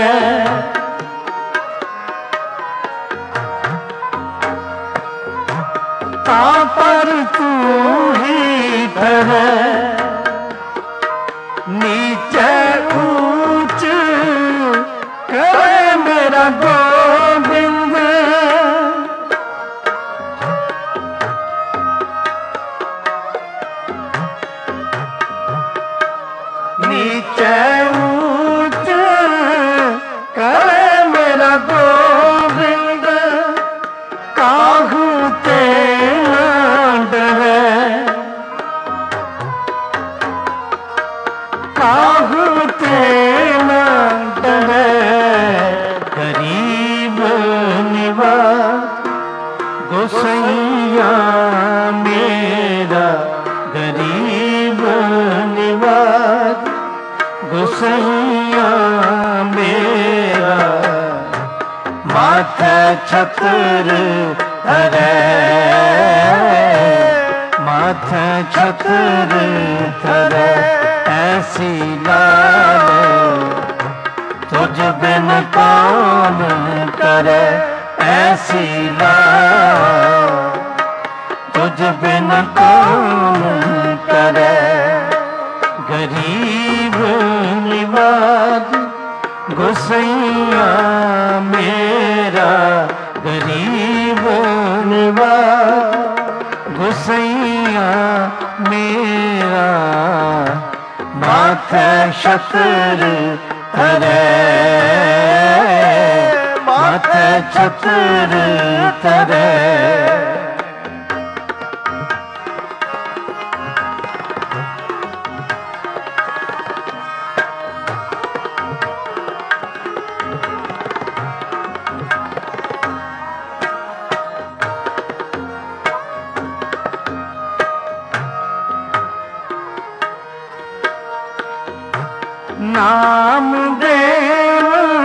पर तू ही ठहरे नीचे ऊंच करे मेरा गोविंद नीचे ऊंच करे मेरा गोविंद काहू ते डरे मेरा गरीब निवाज गोसैया मेरा माथे छत्र धरे माथे छत्र धरे ऐसी लाल तुझ बिन कौन करे ऐसी लाल तुझ बिन कौन करे गरीब निवाज गोसैया मेरा गरीब निवाज गोसैया मेरा माथे छत्र धरे माथे छत्र धरे नाम देव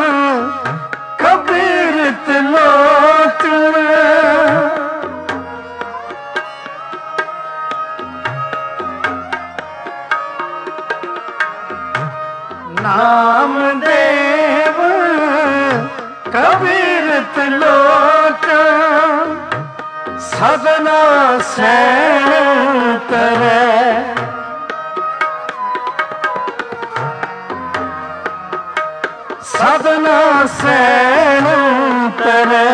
कबीर तिलोक नाम देव कबीर तिलोक सदना से करे सदना सैन करे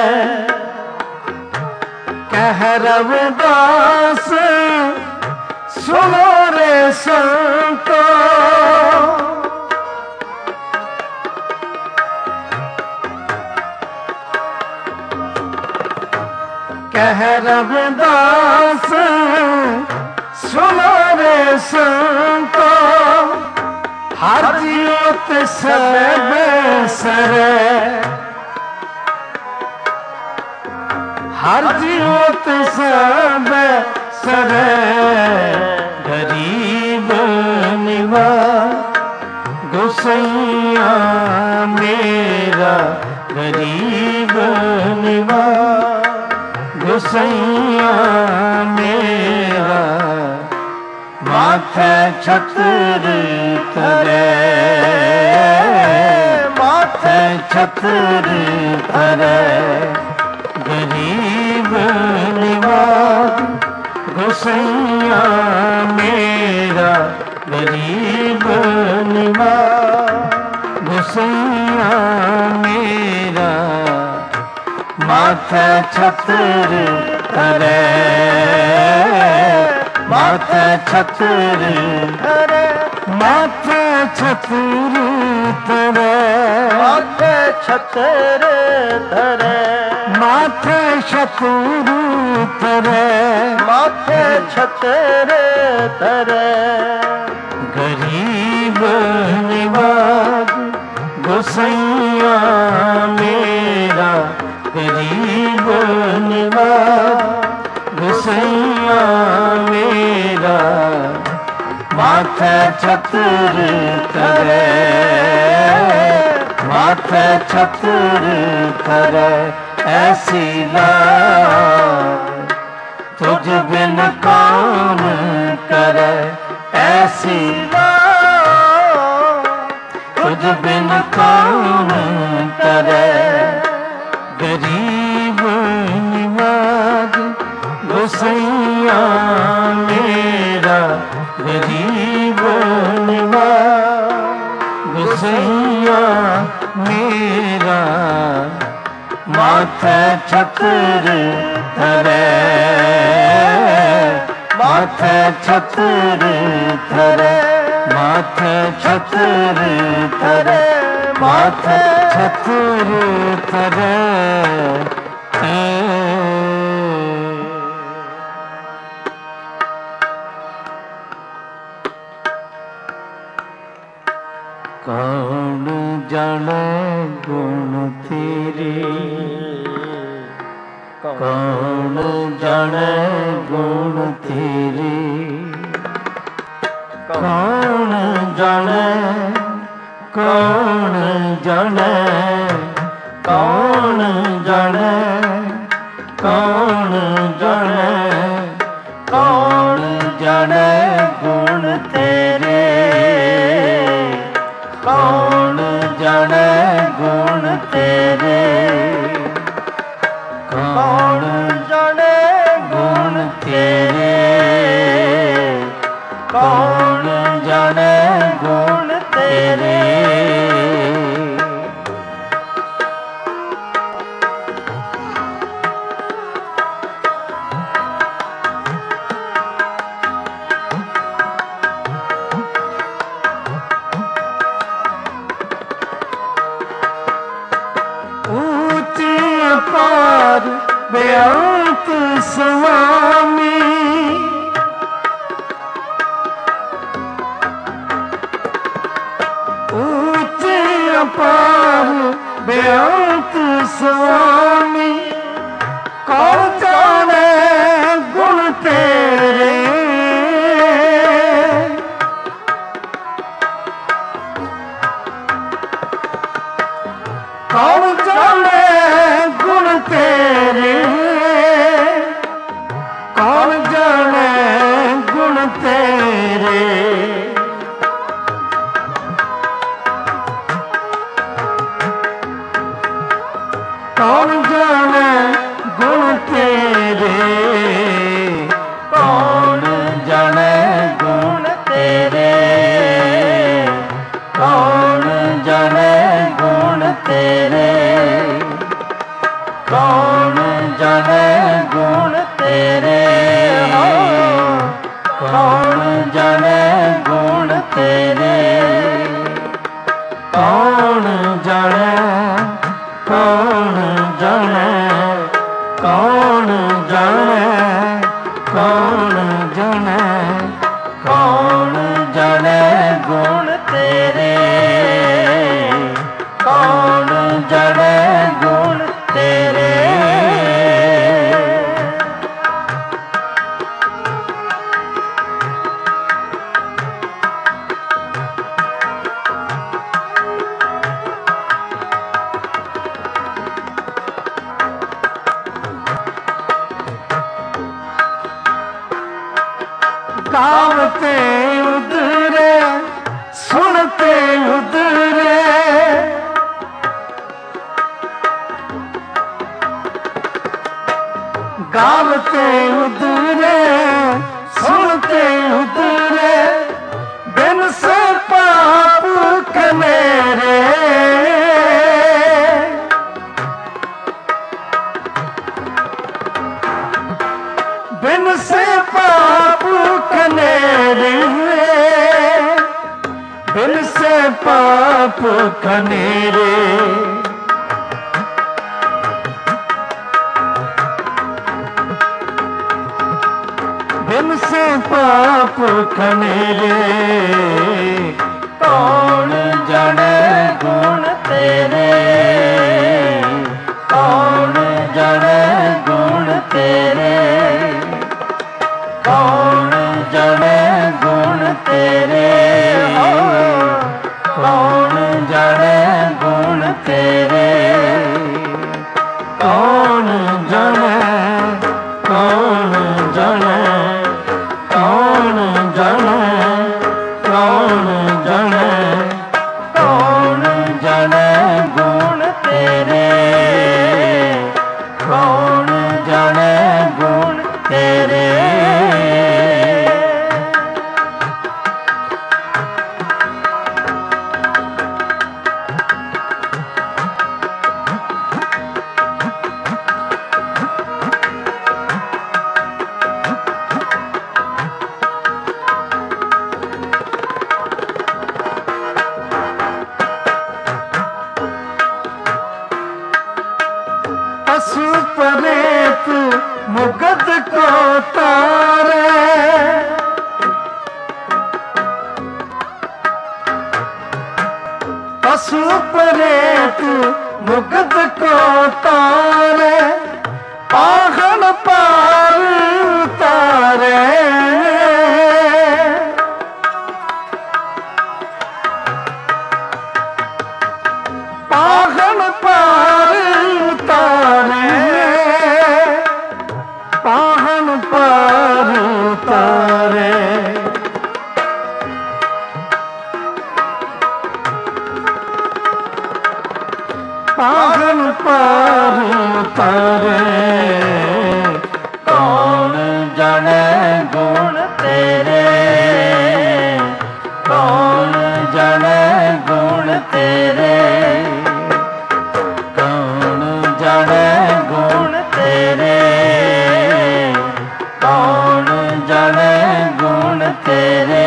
कह रविदास सुनो रे संतो कह रविदास सुनो रे संतो हर जीवत सब सरे हर जीवत सब सरे गरीब निवाज गोसैया मेरा गरीब निवाज गोसैया मेरा माथे छत्र धरे माथे छत्र धरे गरीब निवाज गोसैया मेरा गरीब निवाज गोसैया मेरा माथे छत्र धरे माथे छत्र धरे माथे छत्र धरे माथे छत्र धरे माथे छत्र धरे माथे छत्र धरे गरीब निवाज गोसैया मेरा गरीब निवाज गोसैया मेरा माथे छत्र धरे माथे छत्र धरे ऐसी लाल तुझ बिन कौन करे ऐसी लाल तुझ बिन कौन करे गरीब निवाज गोसैया मेरा गरीब निवाज गोसैया मेरा माथे छत्र धरे माथे छत्र धरे माथे छत्र धरे माथे छत्र धरे कौन जाने गुण तेरे कौन जाने ਜਾਣੇ ਗੁਣ ਤੇਰੇ, ਕੌਣ ਜਾਣੇ, ਕੌਣ ਜਾਣੇ, ਕੌਣ ਜਾਣੇ, ਕੌਣ ਜਾਣੇ, ਕੌਣ ਜਾਣੇ ਗੁਣ ਤੇਰੇ, ਕੌਣ ਜਾਣੇ ਗੁਣ ਤੇਰੇ, ਕੌਣ ਜਾਣੇ ਗੁਣ ਤੇਰੇ, ਕੌਣ ਜਾਣੇ ਗੁਣ ਤੇਰੇ। पार बेअंत स्वामी, ऊंचे अपार बेअंत स्वामी, कौन जाने गुण तेरे, कौन जाने गुण तेरे, कौन जाने गुण तेरे, कौन जाने गुण तेरे, कौन जाने गुण तेरे, कौन जाने गुण तेरे, कौन जाने गुण तेरे, कौन जाने गुण तेरे, कौन जाने, कौन जाने, कौन जाने, कौन जाने, कौन जाने गुण तेरे, कौन जाने गुण तेरे। गावते उधरे सुनते उधरे, गावते उधरे सुनते उधरे, बिन से पाप कनेरे, बिन से पाप कनेरे, बिन से पाप कनेरे, बिन से पाप कनेरे, कौन जाने गुण तेरे, कौन जाने गुण तेरे, कौन जाने गुण तेरे, कौन जाने गुण तेरे, कौन जाने, कौन जाने, कौन जाने, कौन जाने, कौन जाने गुण तेरे, कौन जाने गुण तेरे। पार उतारे। पागल पार उतारे। कौन जाने गुण तेरे, कौन जाने गुण तेरे, कौन जाने गुण तेरे, कौन जाने गुण तेरे,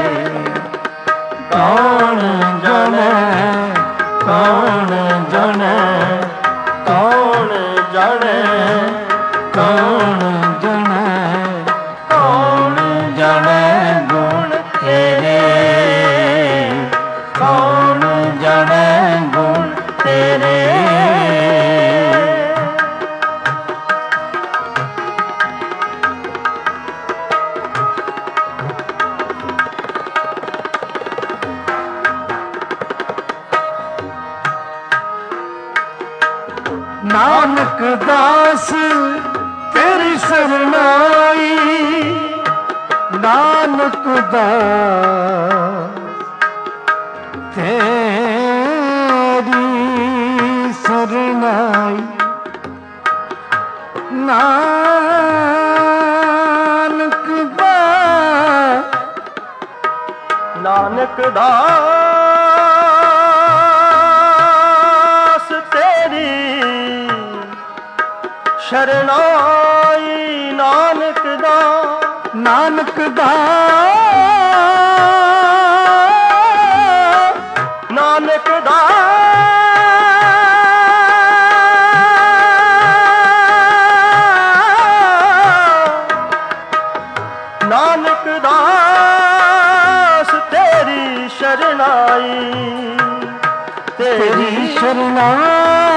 कौन जाने, कौन जाने, कौन जाने, कौन जाने, कौन जाने गुण तेरे, कौन जाने गुण तेरे। नानक दास तेरी शरणाई, नानक दास तेरी शरणाई, नानक दास, नानक दास तेरी शरणाई, नानक दास, नानक दास, नानक दास, नानक दास तेरी शरणाई, तेरी शरणाई,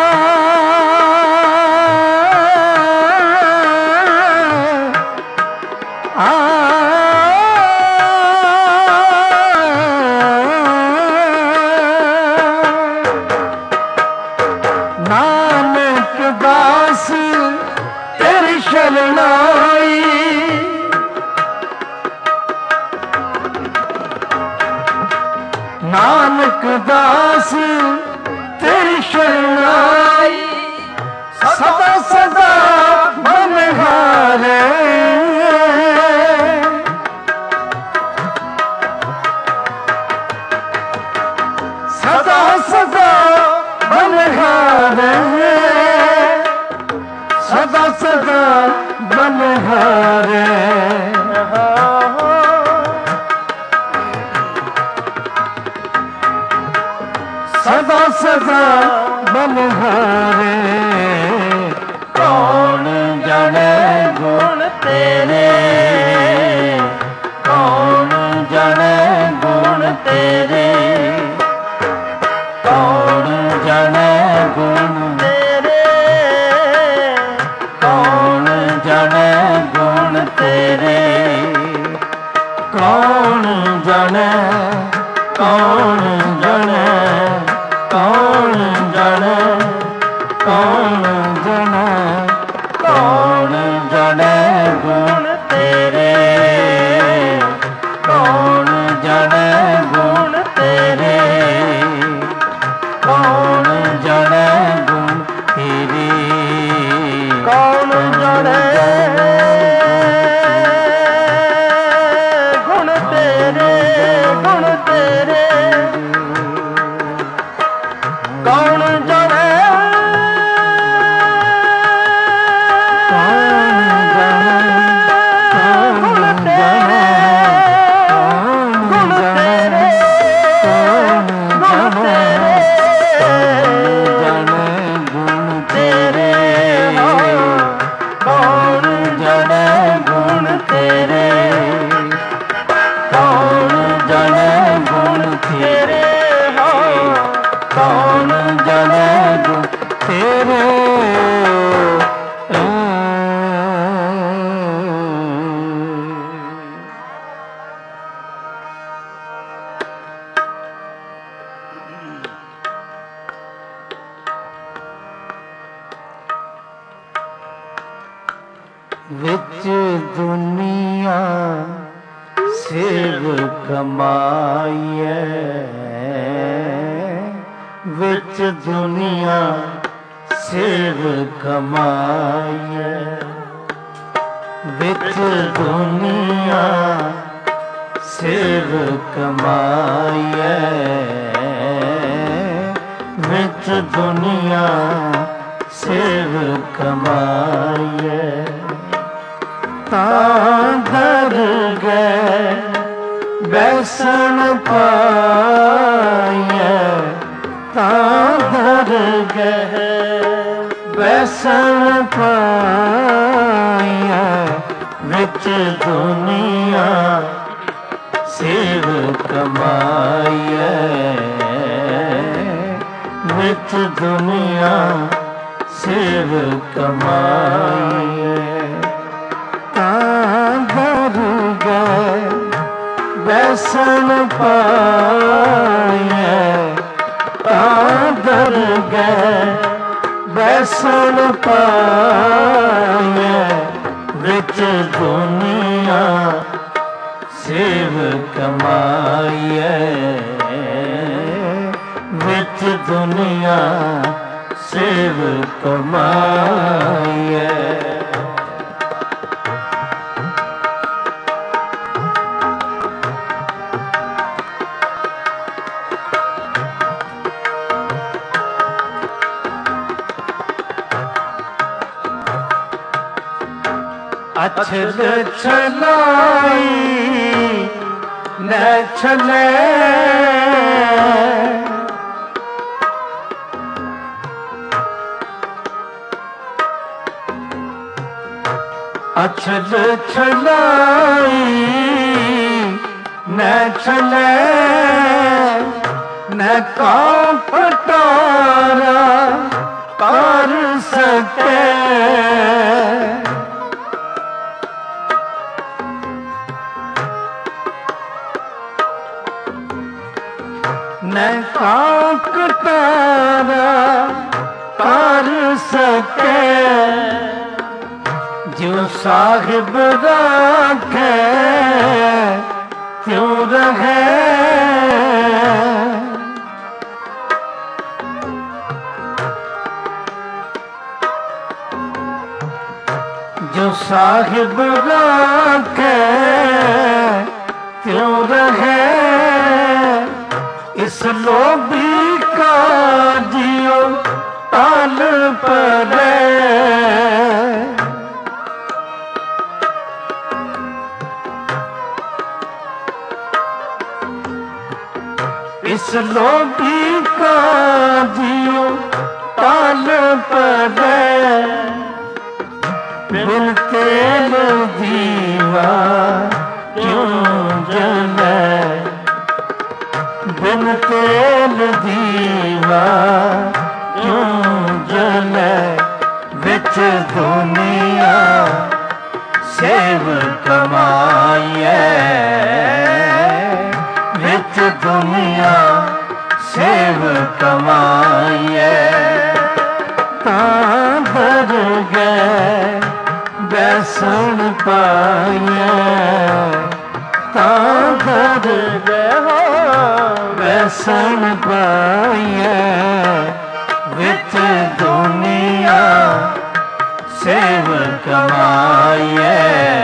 नानक दास तेरी शरणाई, नानक दास तेरी शरणाई, सदा सदा बलिहारे, सदा सदा बलिहारे, सदा सदा बलिहारे। सदा सदा बलिहारे। कौन जाने गुण तेरे, कौन जाने गुण तेरे, कौन जाने गुण तेरे, कौन जाने गुण तेरे, कौन जाने, कौन जाने, कौन जाने, कौन जाने, कौन जाने गुण तेरे, कौन जाने गुण तेरे, कौन जाने गुण तेरे, कौन जाने गुण तेरे, गुण तेरे, कौन जाने, कौन जाने, कौन सेव कमाइए विच दुनिया सेव कमाइए विच दुनिया सेव कमाइए विच दुनिया सेव कमाइए तांदर गए बैसन पाइए तांदर गए बैसन पाइए विच दुनिया सेव कमाइए विच दुनिया सेव कमाइए तांदर गए बैसन पाइए तांदर गए बैसन पाइए विच दुनिया सेव कमाइए विच दुनिया सेव कमाइए अछल छलाई न छले अछल छलाई न छले न कां पटारा कर सके न काकतारा कर सके जो साहिब राखे त्यों रहे जो साहिब राखे त्यों रहे इस लोभी का जियो ताल परे इस लोभी का जियो ताल परे बिन तेल दीवा क्यों जले बिन तेल दीवा क्यों जले विच दुनिया सेव कमाइए विच दुनिया सेव कमाइए तांदर गए बैसन पाइए तांदर गए बैसन पाइए विच दुनिया सेव कमाइए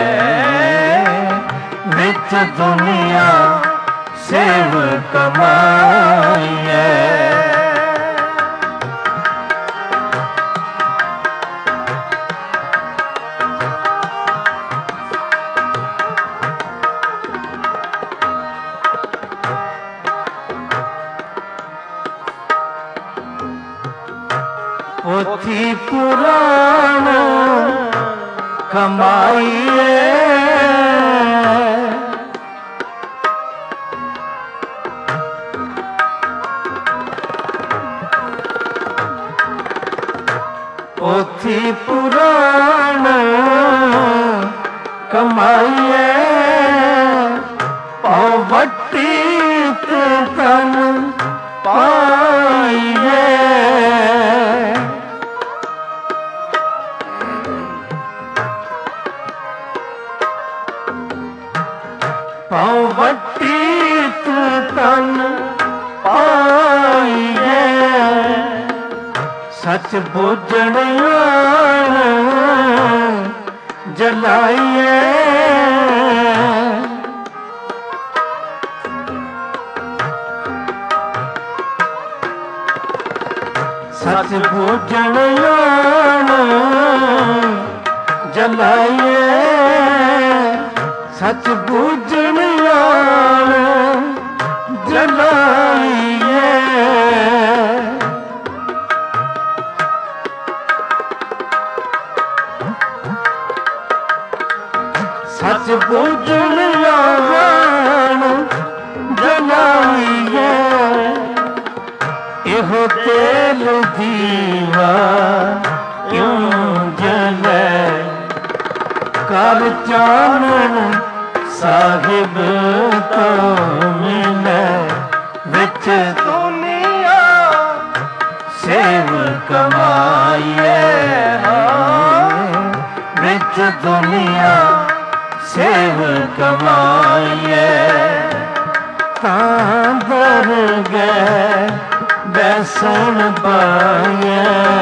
विच दुनिया सेव कमाइए पोथी पुराण कमाइए पोथी पुराण कमाइए पावटी तन पाइए ਪਾਉ ਵੱਟੀ ਤਨ ਪਾਈਏ ਸੱਚ ਬੁੱਝਣ ਜਲਾਈਏ ਸੱਚ ਬੁੱਝਣ ਜਲਾਈਏ ਸੱਚ ਬੁੱਝਣ ਜਲਾਈਏ ਸੱਚ ਬੁੱਝਣ ਜਲਾਈਏ ਇਹੋ ਤੇਲ ਦੀਵਾ ਕਿਉਂ ਜਲੇ ਕਰ ਚਾਨਣ ਸਾਹਿਬ ਤੋਂ ਮਿਲੇ ਵਿੱਚ ਦੁਨੀਆ ਸੇਵ ਕਮਾਈਏ ਵਿੱਚ ਦੁਨੀਆ ਸੇਵ ਕਮਾਈਏ ਤਾਂ ਦਰ ਗਏ ਬੈਸਣ ਪਾਈਏ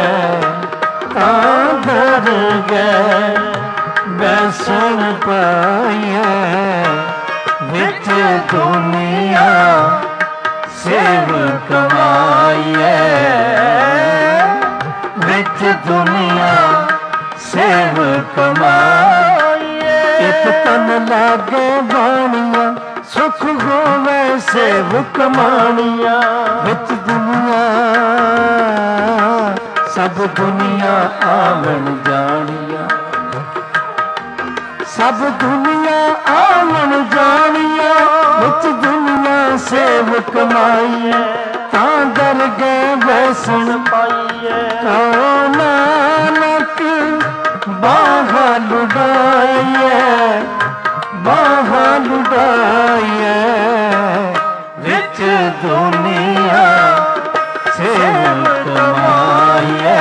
ਤਾਂ ਦਰ ਗਏ ਬੈਸਣ ਪਾਈਏ ਵਿੱਚ ਦੁਨੀਆ ਸੇਵ ਕਮਾਈਏ ਵਿੱਚ ਦੁਨੀਆ ਸੇਵ ਕਮਾਈਏ ਇਕ ਤਨ ਲਾਗੇ ਬਾਣੀਆਂ ਸੁਖ ਹੋਵੇ ਸੇਵ ਕਮਾਣੀਆਂ ਵਿੱਚ ਦੁਨੀਆ ਸਭ ਦੁਨੀਆ ਆਵਣ ਜਾਣੀਆਂ ਸਭ ਦੁਨੀਆ ਆਵਣ ਜਾਣੀਆਂ ਵਿੱਚ ਦੁਨੀਆ ਸੇਵ ਕਮਾਈਏ ਤਾਂ ਦਰ ਗਏ ਬੈਸਣ ਪਾਈਏ ਕਉ ਨਾਨਕ ਬਾਹਾਂ ਲੁਡਾਈਏ ਬਾਹਾਂ ਲੁਡਾਈਏ ਵਿੱਚ ਦੁਨੀਆ ਸੇਵ ਕਮਾਈਏ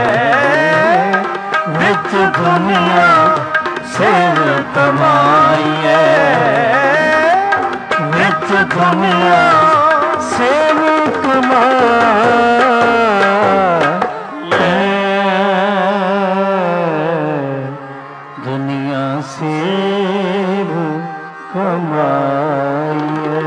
ਵਿੱਚ ਦੁਨੀਆ ਸੇਵ ਕਮਾਈਏ ਵਿੱਚ ਦੁਨੀਆ ਸੇਵ ਕਮਾਈਏ ਦੁਨੀਆ ਸੇਵ ਕਮਾਈਏ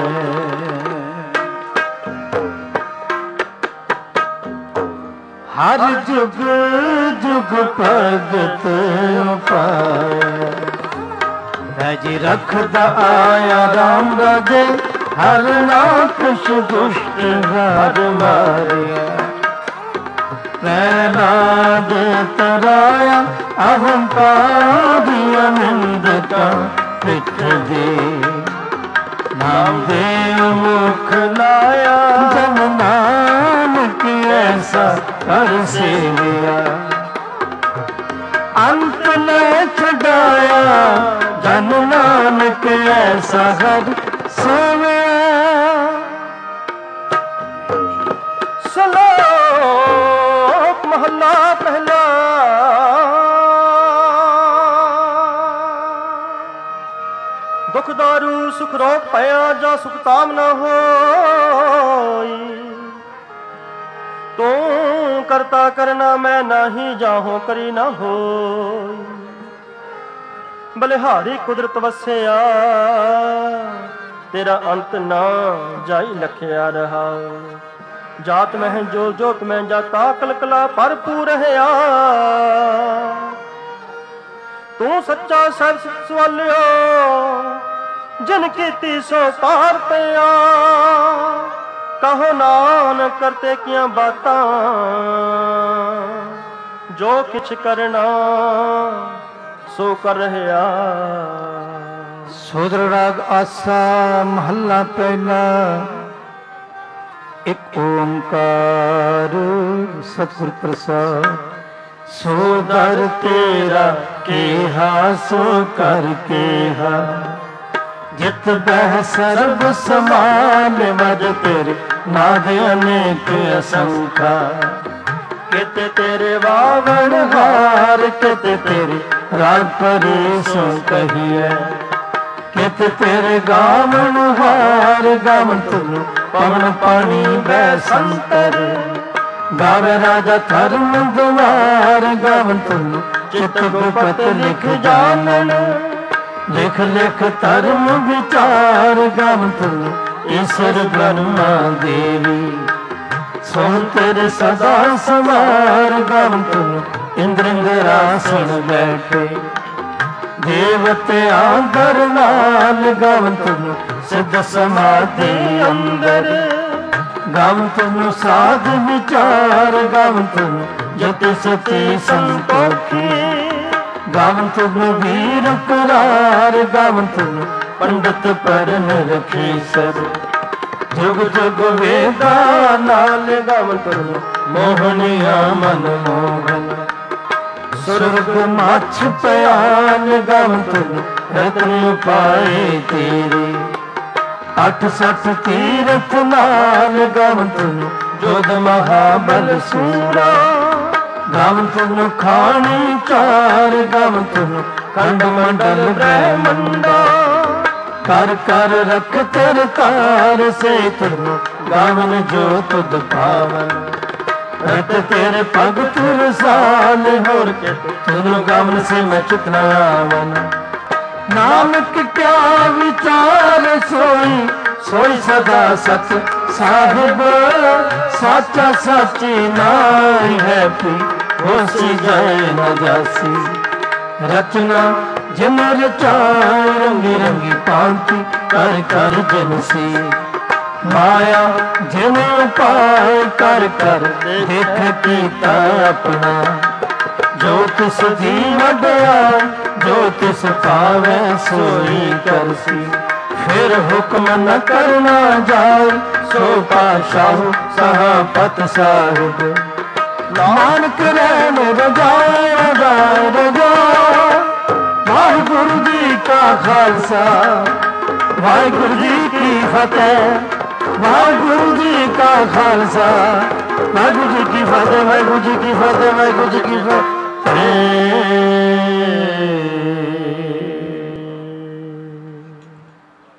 ਹਰ ਜੁਗ ਜੁਗ ਭਗਤ ਪਾਇਆ ਰਾਜੀ ਰਖਦਾ ਆਇਆ ਰਾਮ ਰਾਜੇ ਹਰ ਨਾਖਸ਼ ਦੁਸ਼ਟ ਹਰ ਮਾਰਿਆ ਪ੍ਰਹਿਲਾਦ ਤਰਾਇਆ ਅਹੰਕਾਰੀ ਅਨੰਦਤਾ ਪਿੱਠ ਦੇ ਨਾਮਦੇਵ ਮੁਖ ਲਾਇਆ ਜਨ ਨਾਨਕ ਐਸਾ ਕਰ ਸੇਵਿਆ ਅੰਤ ਨੇ ਛਡਾਇਆ ਜਨ ਨਾਨਕ ਐਸਾ ਹਰ ਸੇਵਿਆ ਸ਼ਲੋਕ ਮਹਲਾ ਪਹਿਲਾ ਦੁਖ ਦਾਰੂ ਸੁਖ ਰੋਗ ਭਇਆ ਜਾ ਸੁਖ ਤਾਮ ਨਾ ਹੋਈ ਤੂੰ ਕਰਤਾ ਕਰਨਾ ਮੈਂ ਨਾਹੀ ਜਾਹੋ ਕਰੀ ਨਾ ਹੋਈ ਬਲਿਹਾਰੀ ਕੁਦਰਤ ਵਸਿਆ ਤੇਰਾ ਅੰਤ ਨਾ ਜਾਈ ਲਖਿਆ ਰਹਾ ਜਾਤ ਮਹਿ ਜੋ ਜੋਤ ਮੈਂ ਜਾਤਾ ਕਲਕਲਾ ਭਰਪੂਰ ਰਹਾ ਤੂੰ ਸੱਚਾ ਸਭ ਸਵਾਲਿਓ ਜਿਨ ਕੀਤੀ ਸੋ ਪਾਰ ਪਿਆ ਕਹੋ ਨਾਨਕ ਕਰਤੇ ਕੀਆਂ ਬਾਤਾਂ ਜੋ ਕਿਛ ਕਰਨਾ ਸੋ ਕਰ ਰਹਾ ਸੋਦਰ ਰਾਗ ਆਸਾ ਮਹੱਲਾ ਪਹਿਲਾ ਇੱਕ ਓੰਕਾਰ ਸਤਿਗੁਰ ਪ੍ਰਸਾਦ ਸੋ ਦਰ ਤੇਰਾ ਕੇਹਾ ਸੋ ਕਰ ਕੇਹਾ ਜਿਤ ਬਹਿ ਸਰਬ ਸਮਾਨ ਮਦ ਤੇਰੇ ਨਾਦ ਅਨੇਕ ਅਸੰਖਾ ਕਿਤੇ ਤੇਰੇ ਵਾਵਣ ਹਾਰ ਕਿਤੇ ਤੇਰੇ ਰਾਗ ਪਰੇ ਸੋ ਕਹੀਐ ਕਿਤ ਤੇਰੇ ਗਾਵਣ ਹਾਰ ਗਾਵਣ ਤੈਨੂੰ ਪਵਨ ਪਾਣੀ ਬੈ ਸੰਤਰ ਗਾਵੇ ਰਾਜਾ ਧਰਮ ਦੁਆਰ ਗਾਵਣ ਤੈਨੂੰ ਚਿਤ ਗੁਪਤ ਲਿਖ ਜਾਣਨ ਲਿਖ ਲਿਖ ਧਰਮ ਵਿਚਾਰ ਗਾਵਣ ਤੈਨੂੰ ਈਸ਼ਰ ਬ੍ਰਹਮਾ ਦੇਵੀ ਸੁਣ ਤੇਰੇ ਸਦਾ ਸਵਾਰ ਗਾਵਣ ਤੈਨੂੰ ਇੰਦਰ ਇੰਦਰਾਸਣ ਬੈਠੇ ਦੇਵਤਿਆਂ ਅੰਦਰ ਨਾਲ ਗਾਵਣ ਤੈਨੂੰ ਸਿੱਧ ਸਮਾਧੀ ਅੰਦਰ ਗਾਵਣ ਤੈਨੂੰ ਸਾਧ ਵਿਚਾਰ ਗਾਵਣ ਤੈਨੂੰ ਜਤਿ ਸਤੀ ਸੰਤੋਖੀ ਗਾਵਣ ਤੈਨੂੰ ਵੀਰ ਕਰਾਰ ਗਾਵਣ ਤੈਨੂੰ ਪੰਡਤ ਪਰਨ ਰਖੀ ਸਰ ਜੁਗ ਜੁਗ ਵੇਦਾ ਨਾਲ ਗਾਵਣ ਤੈਨੂੰ ਮੋਹਣਿਆ ਮਨ ਮੋਹਨ ਸੁਰਗ ਮੱਛ ਪਿਆਨ ਗਾਵਣ ਤੈਨੂੰ ਰਤਨ ਪਾਏ ਤੇਰੇ 68 ਤੀਰਥ ਨਾਲ ਗਾਵਣ ਤੈਨੂੰ ਜੋਧ ਮਹਾਬਲ ਸੂਰਾ ਗਾਵਣ ਤੈਨੂੰ ਖਾਣੀ ਚਾਰ ਗਾਵਣ ਤੈਨੂੰ ਖੰਡ ਮੰਡਲ ਬ੍ਰਹਮੰਡਾ ਕਰ ਕਰ ਰਖ ਤੇਰੇ ਤਾਰ ਸੇ ਤੈਨੂੰ ਗਾਵਣ ਜੋ ਤੁਧ ਪਾਵਨ ਰਤ ਤੇਰੇ ਭਗਤ ਰਸਾਲ ਹੋਰ ਕੇ ਤੈਨੂੰ ਗਾਵਣ ਸੇ ਮੈਂ ਚੁਕਨਾ ਆਵਨ ਨਾਨਕ ਕਿਆ ਵਿਚਾਰ ਸੋਈ ਸੋਈ ਸਦਾ ਸਤ ਸਾਹਿਬ ਸਾਚਾ ਸਾਚੀ ਨਾਈ ਹੈ ਪੀ ਹੋਸੀ ਜਾਏ ਨ ਜਾਸੀ ਰਚਨਾ ਜਿਨ ਰਚਾਏ ਰੰਗੀ ਰੰਗੀ ਭਾਂਤੀ ਕਰ ਕਰ ਜਿਨਸੀ ਮਾਇਆ ਜਿਨ ਪਾਏ ਕਰ ਕਰ ਦੇਖ ਕੀਤਾ ਆਪਣਾ ਜੋ ਤਿਸ ਦੀ ਵਡਿਆਈ ਜੋ ਤਿਸ ਪਾਵੇ ਸੋਈ ਕਰਸੀ ਫਿਰ ਹੁਕਮ ਨ ਕਰਨਾ ਜਾਏ ਸੋ ਪਾਤਸ਼ਾਹ ਸਹਾਪਤ ਸਾਹਿਬ ਨਾਨਕ ਰਹਿਣ ਰਜਾਏ ਰਜਾਏ ਰਜਾਏ ਵਾਹਿਗੁਰੂ ਜੀ ਕਾ ਖਾਲਸਾ ਵਾਹਿਗੁਰੂ ਜੀ ਕੀ ਫਤਿਹ ਵਾਹਿਗੁਰੂ ਜੀ ਕਾ ਖਾਲਸਾ ਵਾਹਿਗੁਰੂ ਜੀ ਕੀ ਫਤਿਹ ਵਾਹਿਗੁਰੂ ਜੀ ਕੀ ਫਤਿਹ ਵਾਹਿਗੁਰੂ ਜੀ ਕੀ ਫਤਿਹ